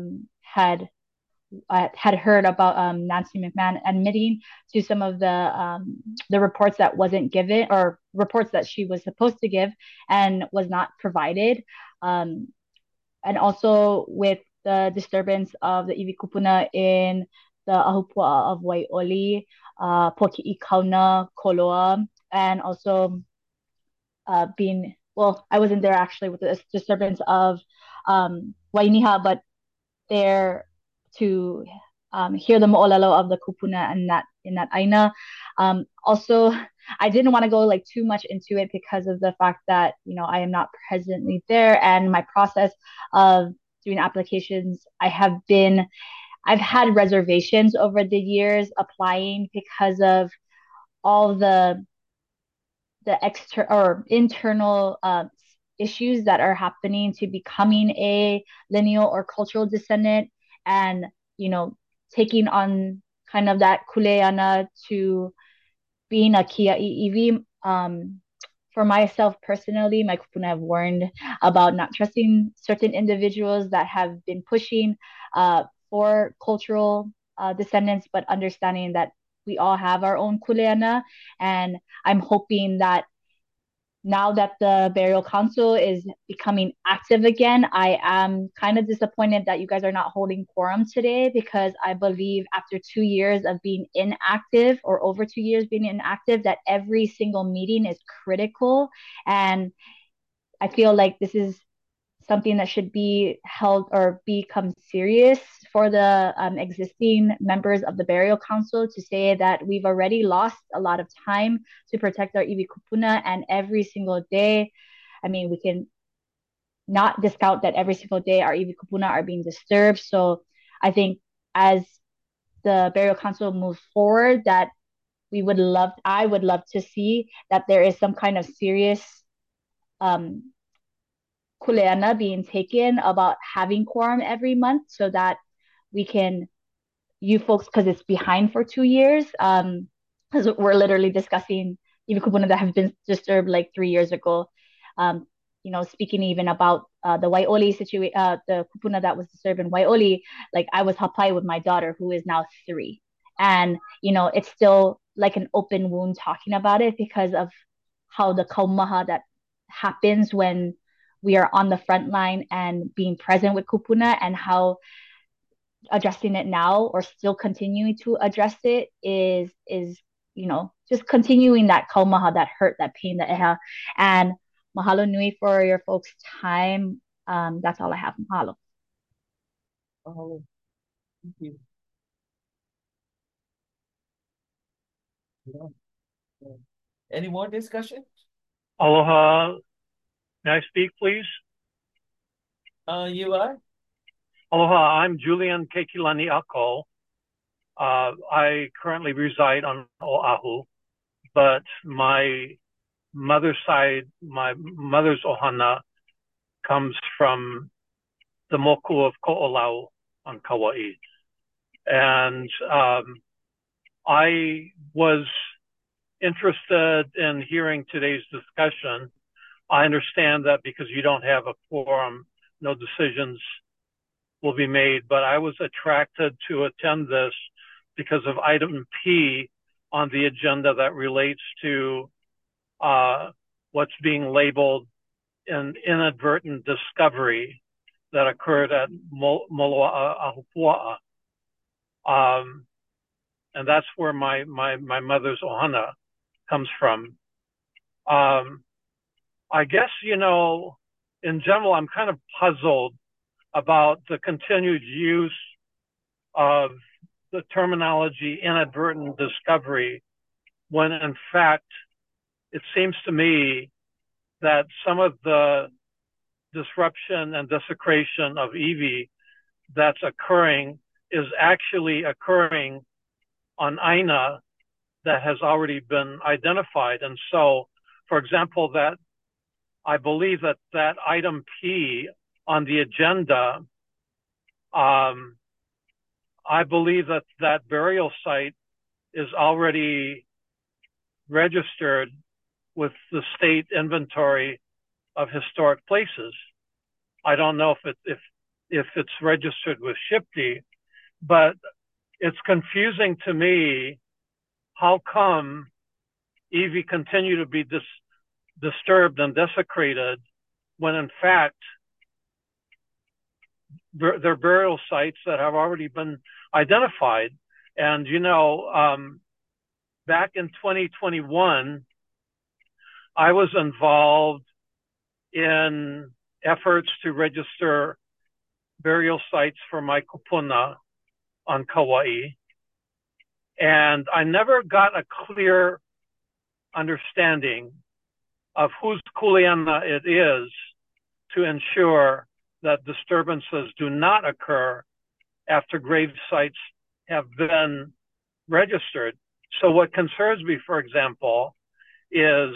had heard about Nancy McMahon admitting to some of the reports that wasn't given or reports that she was supposed to give and was not provided. And also with the disturbance of the iwi kupuna in the ahupua of Waioli, Poki'i Kauna, Koloa, and also being, well, I wasn't there actually with the disturbance of Wainiha, but there to hear the mo'olelo of the kupuna and that in that aina. Also, I didn't want to go like too much into it because of the fact that I am not presently there, and my process of doing applications, I have been I've had reservations over the years applying because of all the external or internal issues that are happening to becoming a lineal or cultural descendant, and taking on kind of that kuleana to being a kia'i'iwi. For myself personally, my kupuna have warned about not trusting certain individuals that have been pushing for cultural descendants, but understanding that we all have our own kuleana. And I'm hoping that now that the burial council is becoming active again, I am kind of disappointed that you guys are not holding quorum today, because I believe after 2 years of being inactive, or over 2 years being inactive, that every single meeting is critical. And I feel like this is something that should be held or become serious for the existing members of the burial council, to say that we've already lost a lot of time to protect our iwi kupuna, and every single day, I mean, we can not discount that every single day our iwi kupuna are being disturbed. So I think as the burial council moves forward, that I would love to see that there is some kind of serious kuleana being taken about having quorum every month, so that we can, you folks, because it's behind for 2 years, because we're literally discussing even kupuna that have been disturbed like 3 years ago. Speaking even about the Waioli situation, the kupuna that was disturbed in Waioli, like I was hapai with my daughter who is now 3. And, it's still like an open wound talking about it, because of how the kaumaha that happens when we are on the front line and being present with kupuna, and how addressing it now, or still continuing to address it, is just continuing that kaumaha, that hurt, that pain that it has. And mahalo nui for your folks' time. That's all I have. Mahalo. Oh, thank you. Any more discussion? Aloha. May I speak, please? You are? Aloha, I'm Julian Kekilani Ako. I currently reside on Oahu, but my mother's side, my mother's ohana, comes from the moku of Ko'olau on Kauai. And I was interested in hearing today's discussion. I understand that because you don't have a quorum, no decisions will be made, but I was attracted to attend this because of item P on the agenda that relates to what's being labeled an inadvertent discovery that occurred at Moloa'ahupua'a. And that's where my mother's ohana comes from. I guess, in general, I'm kind of puzzled about the continued use of the terminology inadvertent discovery, when in fact, it seems to me that some of the disruption and desecration of iwi that's occurring is actually occurring on Aina that has already been identified. And so, for example, that I believe that item P on the agenda, I believe that burial site is already registered with the state inventory of historic places. I don't know if it's registered with SHPE, but it's confusing to me how come iwi continue to be disturbed and desecrated when in fact they're burial sites that have already been identified. And back in 2021, I was involved in efforts to register burial sites for my kupuna on Kauai. And I never got a clear understanding of whose kuleana it is to ensure that disturbances do not occur after grave sites have been registered. So what concerns me, for example, is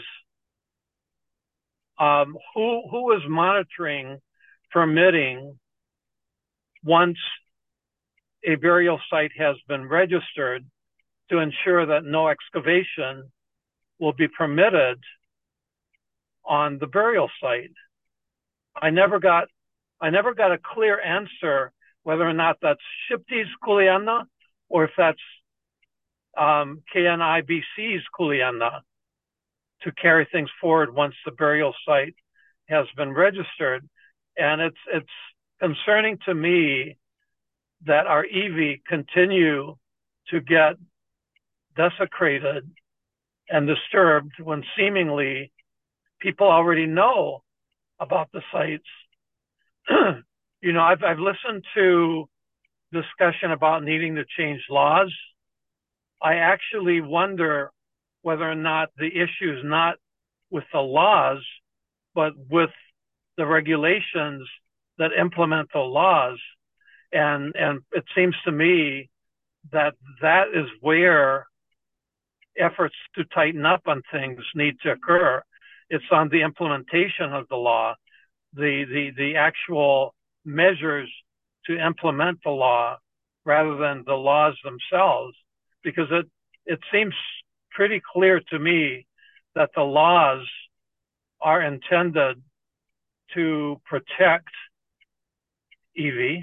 who is monitoring permitting once a burial site has been registered to ensure that no excavation will be permitted on the burial site. I never got a clear answer whether or not that's Shipti's Kuleana or if that's KNIBC's Kuleana to carry things forward once the burial site has been registered. And it's concerning to me that our iwi continue to get desecrated and disturbed when seemingly people already know about the sites. You know, I've listened to discussion about needing to change laws. I actually wonder whether or not the issue is not with the laws, but with the regulations that implement the laws. And it seems to me that that is where efforts to tighten up on things need to occur. It's on the implementation of the law, the actual measures to implement the law rather than the laws themselves, because it seems pretty clear to me that the laws are intended to protect iwi,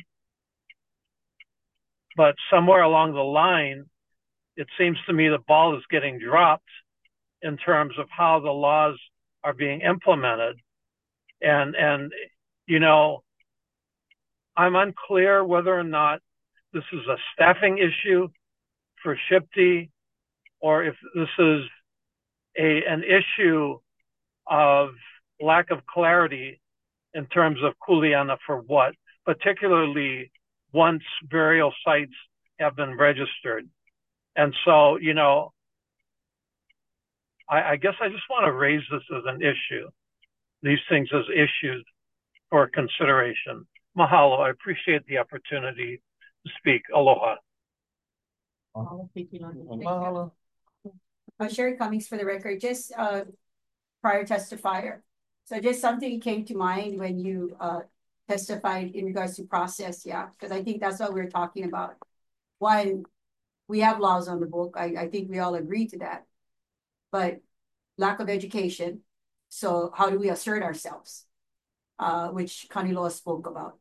but somewhere along the line, it seems to me the ball is getting dropped in terms of how the laws are being implemented. And you know, I'm unclear whether or not this is a staffing issue for Shipti or if this is an issue of lack of clarity in terms of Kuleana for what, particularly once burial sites have been registered. And so, you know, I guess I just want to raise this as an issue, these things as issues for consideration. Mahalo, I appreciate the opportunity to speak. Aloha. Mahalo. Sherry Cummings for the record, just prior testifier. So just something came to mind when you testified in regards to process, yeah, because I think that's what we're talking about. One, we have laws on the book. I think we all agree to that. But lack of education. So how do we assert ourselves? Which Kaniloa spoke about.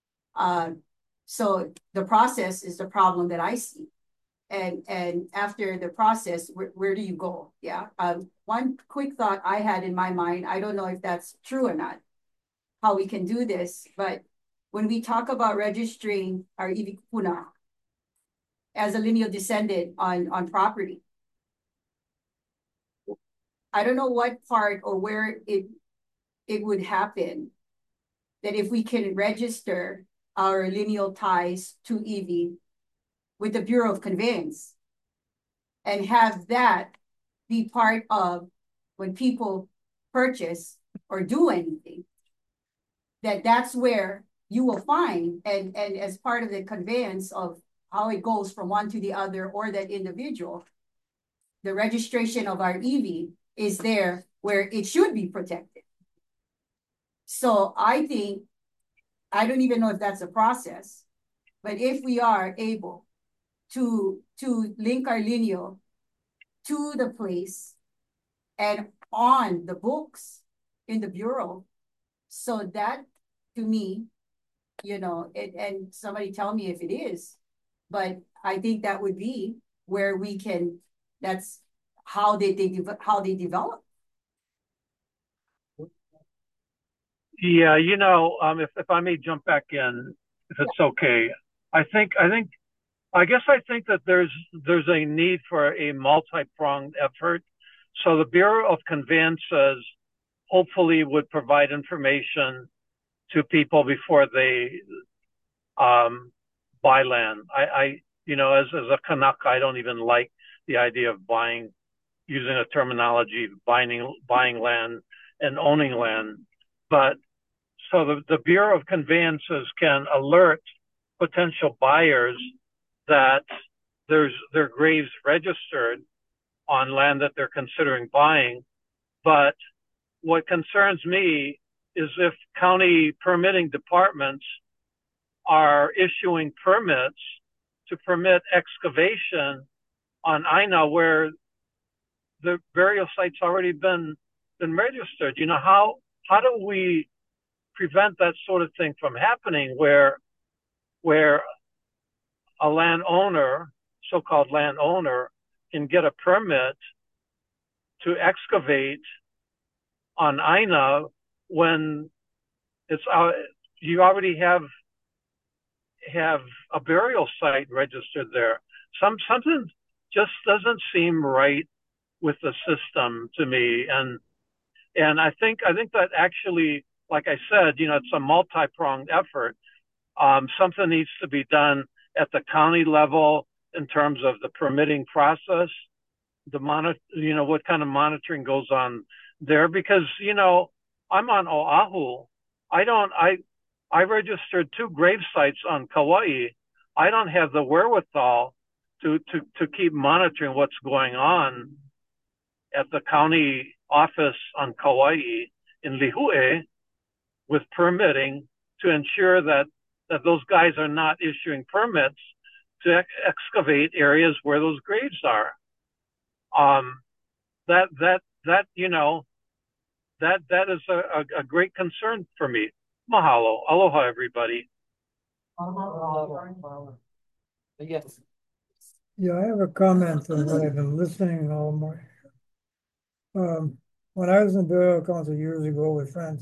So the process is the problem that I see. And after the process, where do you go? Yeah. One quick thought I had in my mind, I don't know if that's true or not, how we can do this, but when we talk about registering our iwi kupuna as a lineal descendant on property, I don't know what part or where it would happen that if we can register our lineal ties to iwi with the Bureau of Conveyance and have that be part of when people purchase or do anything, that's where you will find, and as part of the conveyance of how it goes from one to the other or that individual, the registration of our iwi is there where it should be protected. So I think, I don't even know if that's a process, but if we are able to link our lineal to the place and on the books in the Bureau, so that to me, you know, and somebody tell me if it is, but I think that would be where we can, that's how they develop. Yeah, you know, if I may jump back in, if it's okay, I guess I think that there's a need for a multi-pronged effort. So the Bureau of Conveyances hopefully would provide information to people before they buy land. I you know, as a Kanaka, I don't even like the idea of using a terminology, buying land and owning land. But so the Bureau of Conveyances can alert potential buyers that their graves registered on land that they're considering buying. But what concerns me is if county permitting departments are issuing permits to permit excavation on Aina where the burial site's already been registered. You know, how do we prevent that sort of thing from happening where a landowner, so-called landowner, can get a permit to excavate on Aina when it's you already have a burial site registered there. Something just doesn't seem right with the system to me, and I think that actually, like I said, you know, it's a multi-pronged effort. Something needs to be done at the county level in terms of the permitting process, you know, what kind of monitoring goes on there, because, you know, I'm on Oahu. I registered 2 grave sites on Kauai. I don't have the wherewithal to keep monitoring what's going on at the county office on Kauai in Lihue with permitting to ensure that those guys are not issuing permits to excavate areas where those graves are. That you know, that is a great concern for me. Mahalo. Aloha, everybody. Yes. Yeah, I have a comment on what I've been listening all morning. When I was in burial council years ago with friends,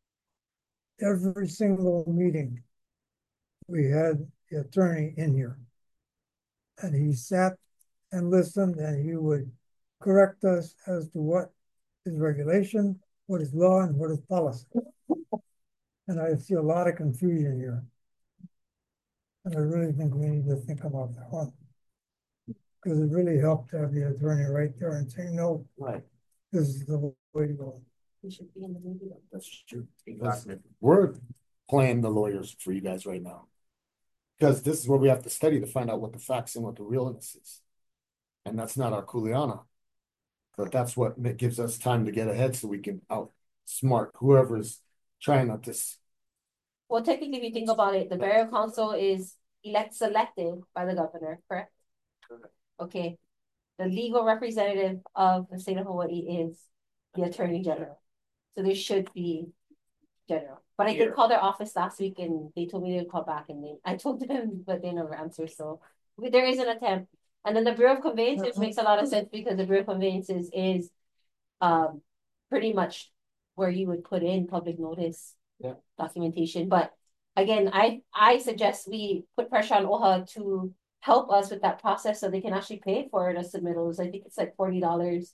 every single meeting we had the attorney in here. And he sat and listened, and he would correct us as to what is regulation, what is law, and what is policy. And I see a lot of confusion here. And I really think we need to think about that one. Because it really helped to have the attorney right there and say, no, Right. this is the way to go. We should be in the meeting. That's true. Exactly. We're playing the lawyers for you guys right now. Because this is where we have to study to find out what the facts and what the realness is. And that's not our kuleana. But that's what gives us time to get ahead so we can outsmart whoever's trying to this. Well, technically, if you think about it, the burial council is selected by the governor, correct? Correct. Okay. The legal representative of the state of Hawaii is the attorney general. So there should be general. But I did call their office last week and they told me they'd call back, and I told them, but they never answered. So there is an attempt. And then the Bureau of Conveyances makes a lot of sense because the Bureau of Conveyances is pretty much where you would put in public notice documentation. But again, I suggest we put pressure on OHA to help us with that process so they can actually pay for the submittals. I think it's like $40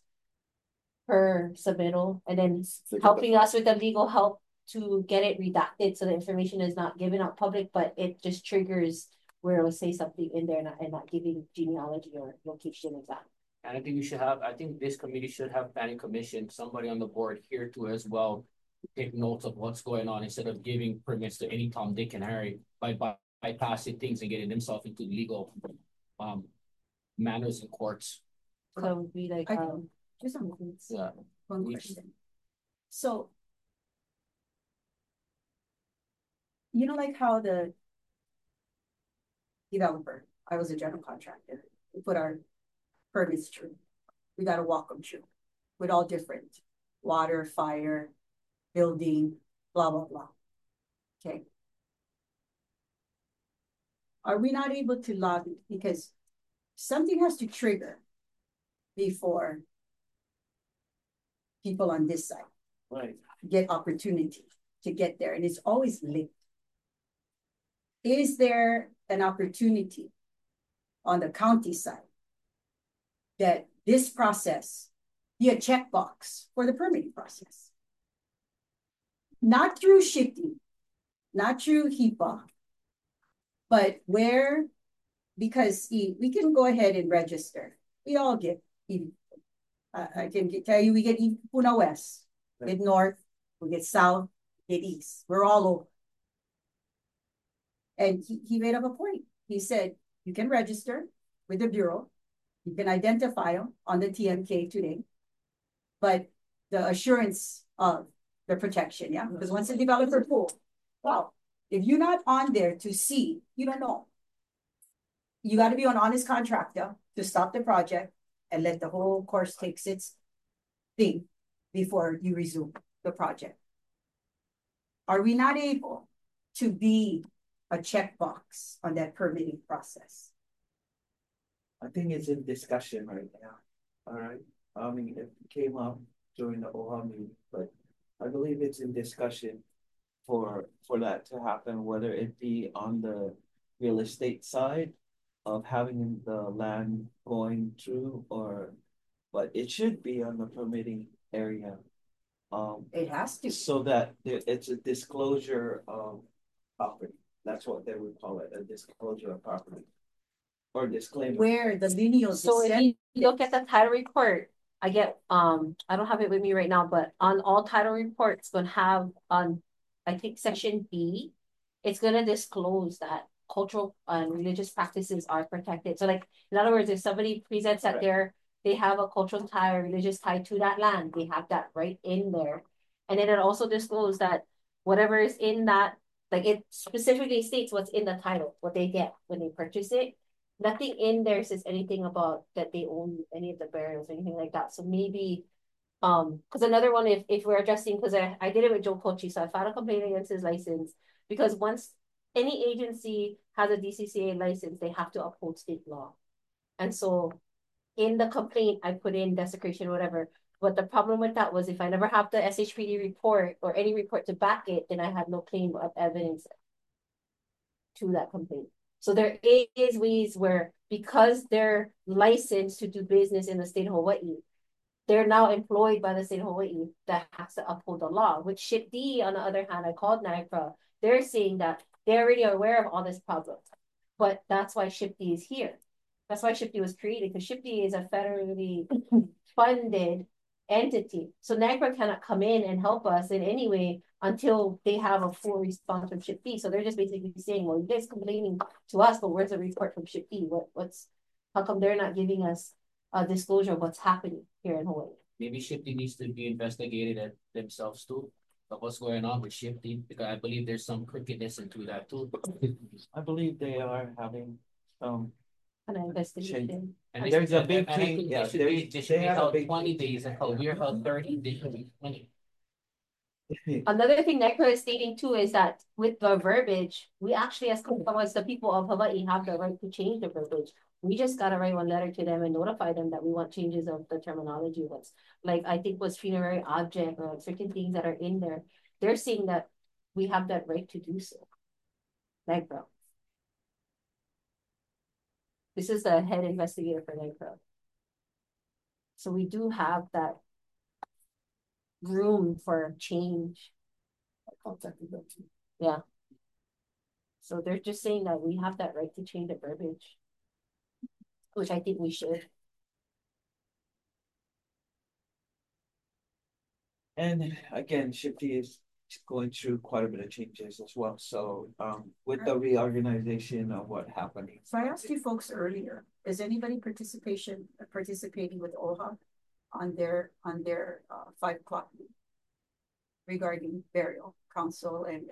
per submittal, and then helping us with the legal help to get it redacted so the information is not given out public, but it just triggers where it will say something in there and not giving genealogy or location exactly. And I think we should have, I think this committee should have planning commission, somebody on the board here too as well, take notes of what's going on instead of giving permits to any Tom, Dick, and Harry by bypassing things and getting themselves into legal manners in courts. So it would be like just one question. So, you know, like how the developer, I was a general contractor, we put our permits through. We got to walk them through with all different water, fire, building, blah, blah, blah. Okay. Are we not able to lobby? Because something has to trigger before people on this side get opportunity to get there. And it's always linked. Is there an opportunity on the county side that this process be a checkbox for the permitting process? Not through shifting, not through HEPA, but where, because we can go ahead and register. We all get, I can tell you, we get Puna West, we get North, we get South, we get East. We're all over. And he made up a point. He said, you can register with the Bureau. You can identify them on the TMK today. But the assurance of the protection, yeah? Because once the developer pool, wow, if you're not on there to see, you don't know. You got to be an honest contractor to stop the project and let the whole course takes its thing before you resume the project. Are we not able to be a checkbox on that permitting process? I think it's in discussion right now. All right. I mean, it came up during the OHA meeting, but I believe it's in discussion for that to happen, whether it be on the real estate side of having the land going through, but it should be on the permitting area. It has to. So that it's a disclosure of property. That's what they would call it, a disclosure of property. Or disclaimer. Where the lineal So if you look at the title report, I get, I don't have it with me right now, but on all title reports gonna have on, I think section B, it's gonna disclose that cultural and religious practices are protected. So like, in other words, if somebody presents that they have a cultural tie or religious tie to that land, they have that right in there. And then it also discloses that whatever is in that, like it specifically states what's in the title, what they get when they purchase it. Nothing in there says anything about that they own any of the burials or anything like that. So maybe, because another one, if we're addressing, because I did it with Joe Kochi, so I filed a complaint against his license, because once any agency has a DCCA license, they have to uphold state law. And so in the complaint, I put in desecration, whatever. But the problem with that was if I never have the SHPD report or any report to back it, then I had no claim of evidence to that complaint. So there is ways where, because they're licensed to do business in the state of Hawaii, they're now employed by the state of Hawaii that has to uphold the law. With SHPD, on the other hand, I called NAGPRA. They're saying that they're already aware of all this problem. But that's why SHPD is here. That's why SHPD was created, because SHPD is a federally funded entity. So NAGPRA cannot come in and help us in any way until they have a full response from SHPD. So they're just basically saying, well, you guys complaining to us, but where's the report from SHPD? How come they're not giving us a disclosure of what's happening here in Hawaii? Maybe SHPD needs to be investigated at themselves too. But what's going on with SHPD? Because I believe there's some crookedness into that too. I believe they are having an investigation. And there's a big team. Yeah, they should be held 20 days until we're held 30, they should be 20. Another thing NECRA is stating too is that with the verbiage, we actually, as the people of Hawaii, have the right to change the verbiage. We just gotta write one letter to them and notify them that we want changes of the terminology. What's like, I think was funerary object or like certain things that are in there. They're saying that we have that right to do so. NECRA. This is the head investigator for NECRA. So we do have that room for change. I contacted them too. Yeah. So they're just saying that we have that right to change the verbiage, which I think we should. And again, SHPD is going through quite a bit of changes as well. So with the reorganization of what happened. So I asked you folks earlier, is anybody participating with OHA on their 5 o'clock regarding burial council and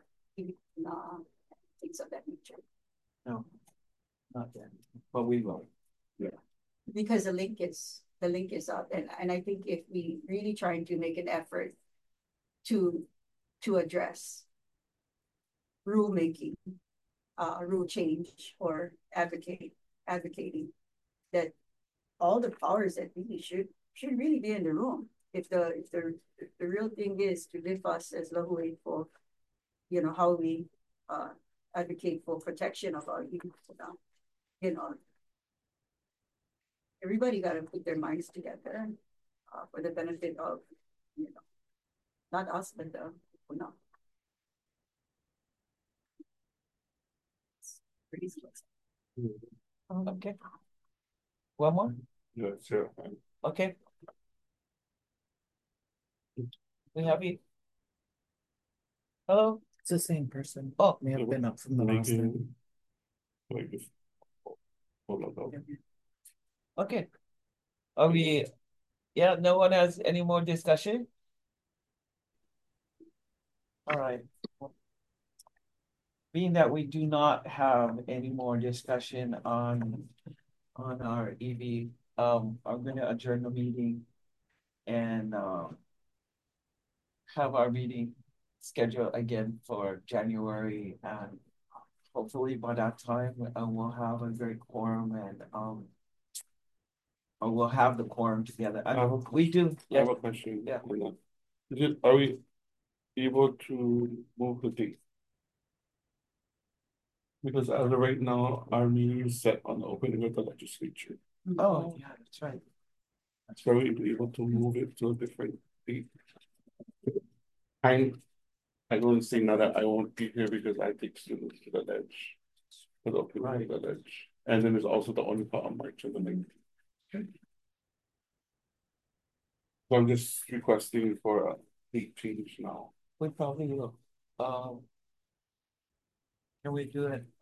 things of that nature? No, not yet, but we will. Yeah, because the link is up, and I think if we really trying to make an effort to address rulemaking, rule change, or advocating that all the powers that really should really be in the room. If the real thing is to lift us as Lahui for, how we advocate for protection of our youth, everybody got to put their minds together for the benefit of, not us, but the no. Okay. One more? Yeah, sure. Okay. We have it. Hello? It's the same person. Oh, May have been up from the last time. Like this. Hold on. okay. Are we, yeah, no one has any more discussion? All right. Being that we do not have any more discussion on our EV, I'm gonna adjourn the meeting and have our meeting scheduled again for January, and hopefully by that time we'll have a great quorum and or we'll have the quorum together. We do. I have a question. Yeah. Are we able to move the date? Because as of right now, our meeting is set on the opening of the legislature. Oh, yeah, that's right. So we'll be able to move it to a different date. I don't say now that I won't be here because I take students to the ledge. For the opening of the ledge. And then there's also the only part on March on the 19th. So I'm just requesting for a date change now. We probably will. Can we do it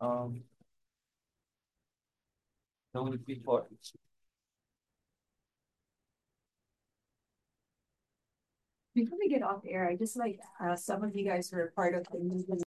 the week before? Before we get off air, I just like, some of you guys were part of the movement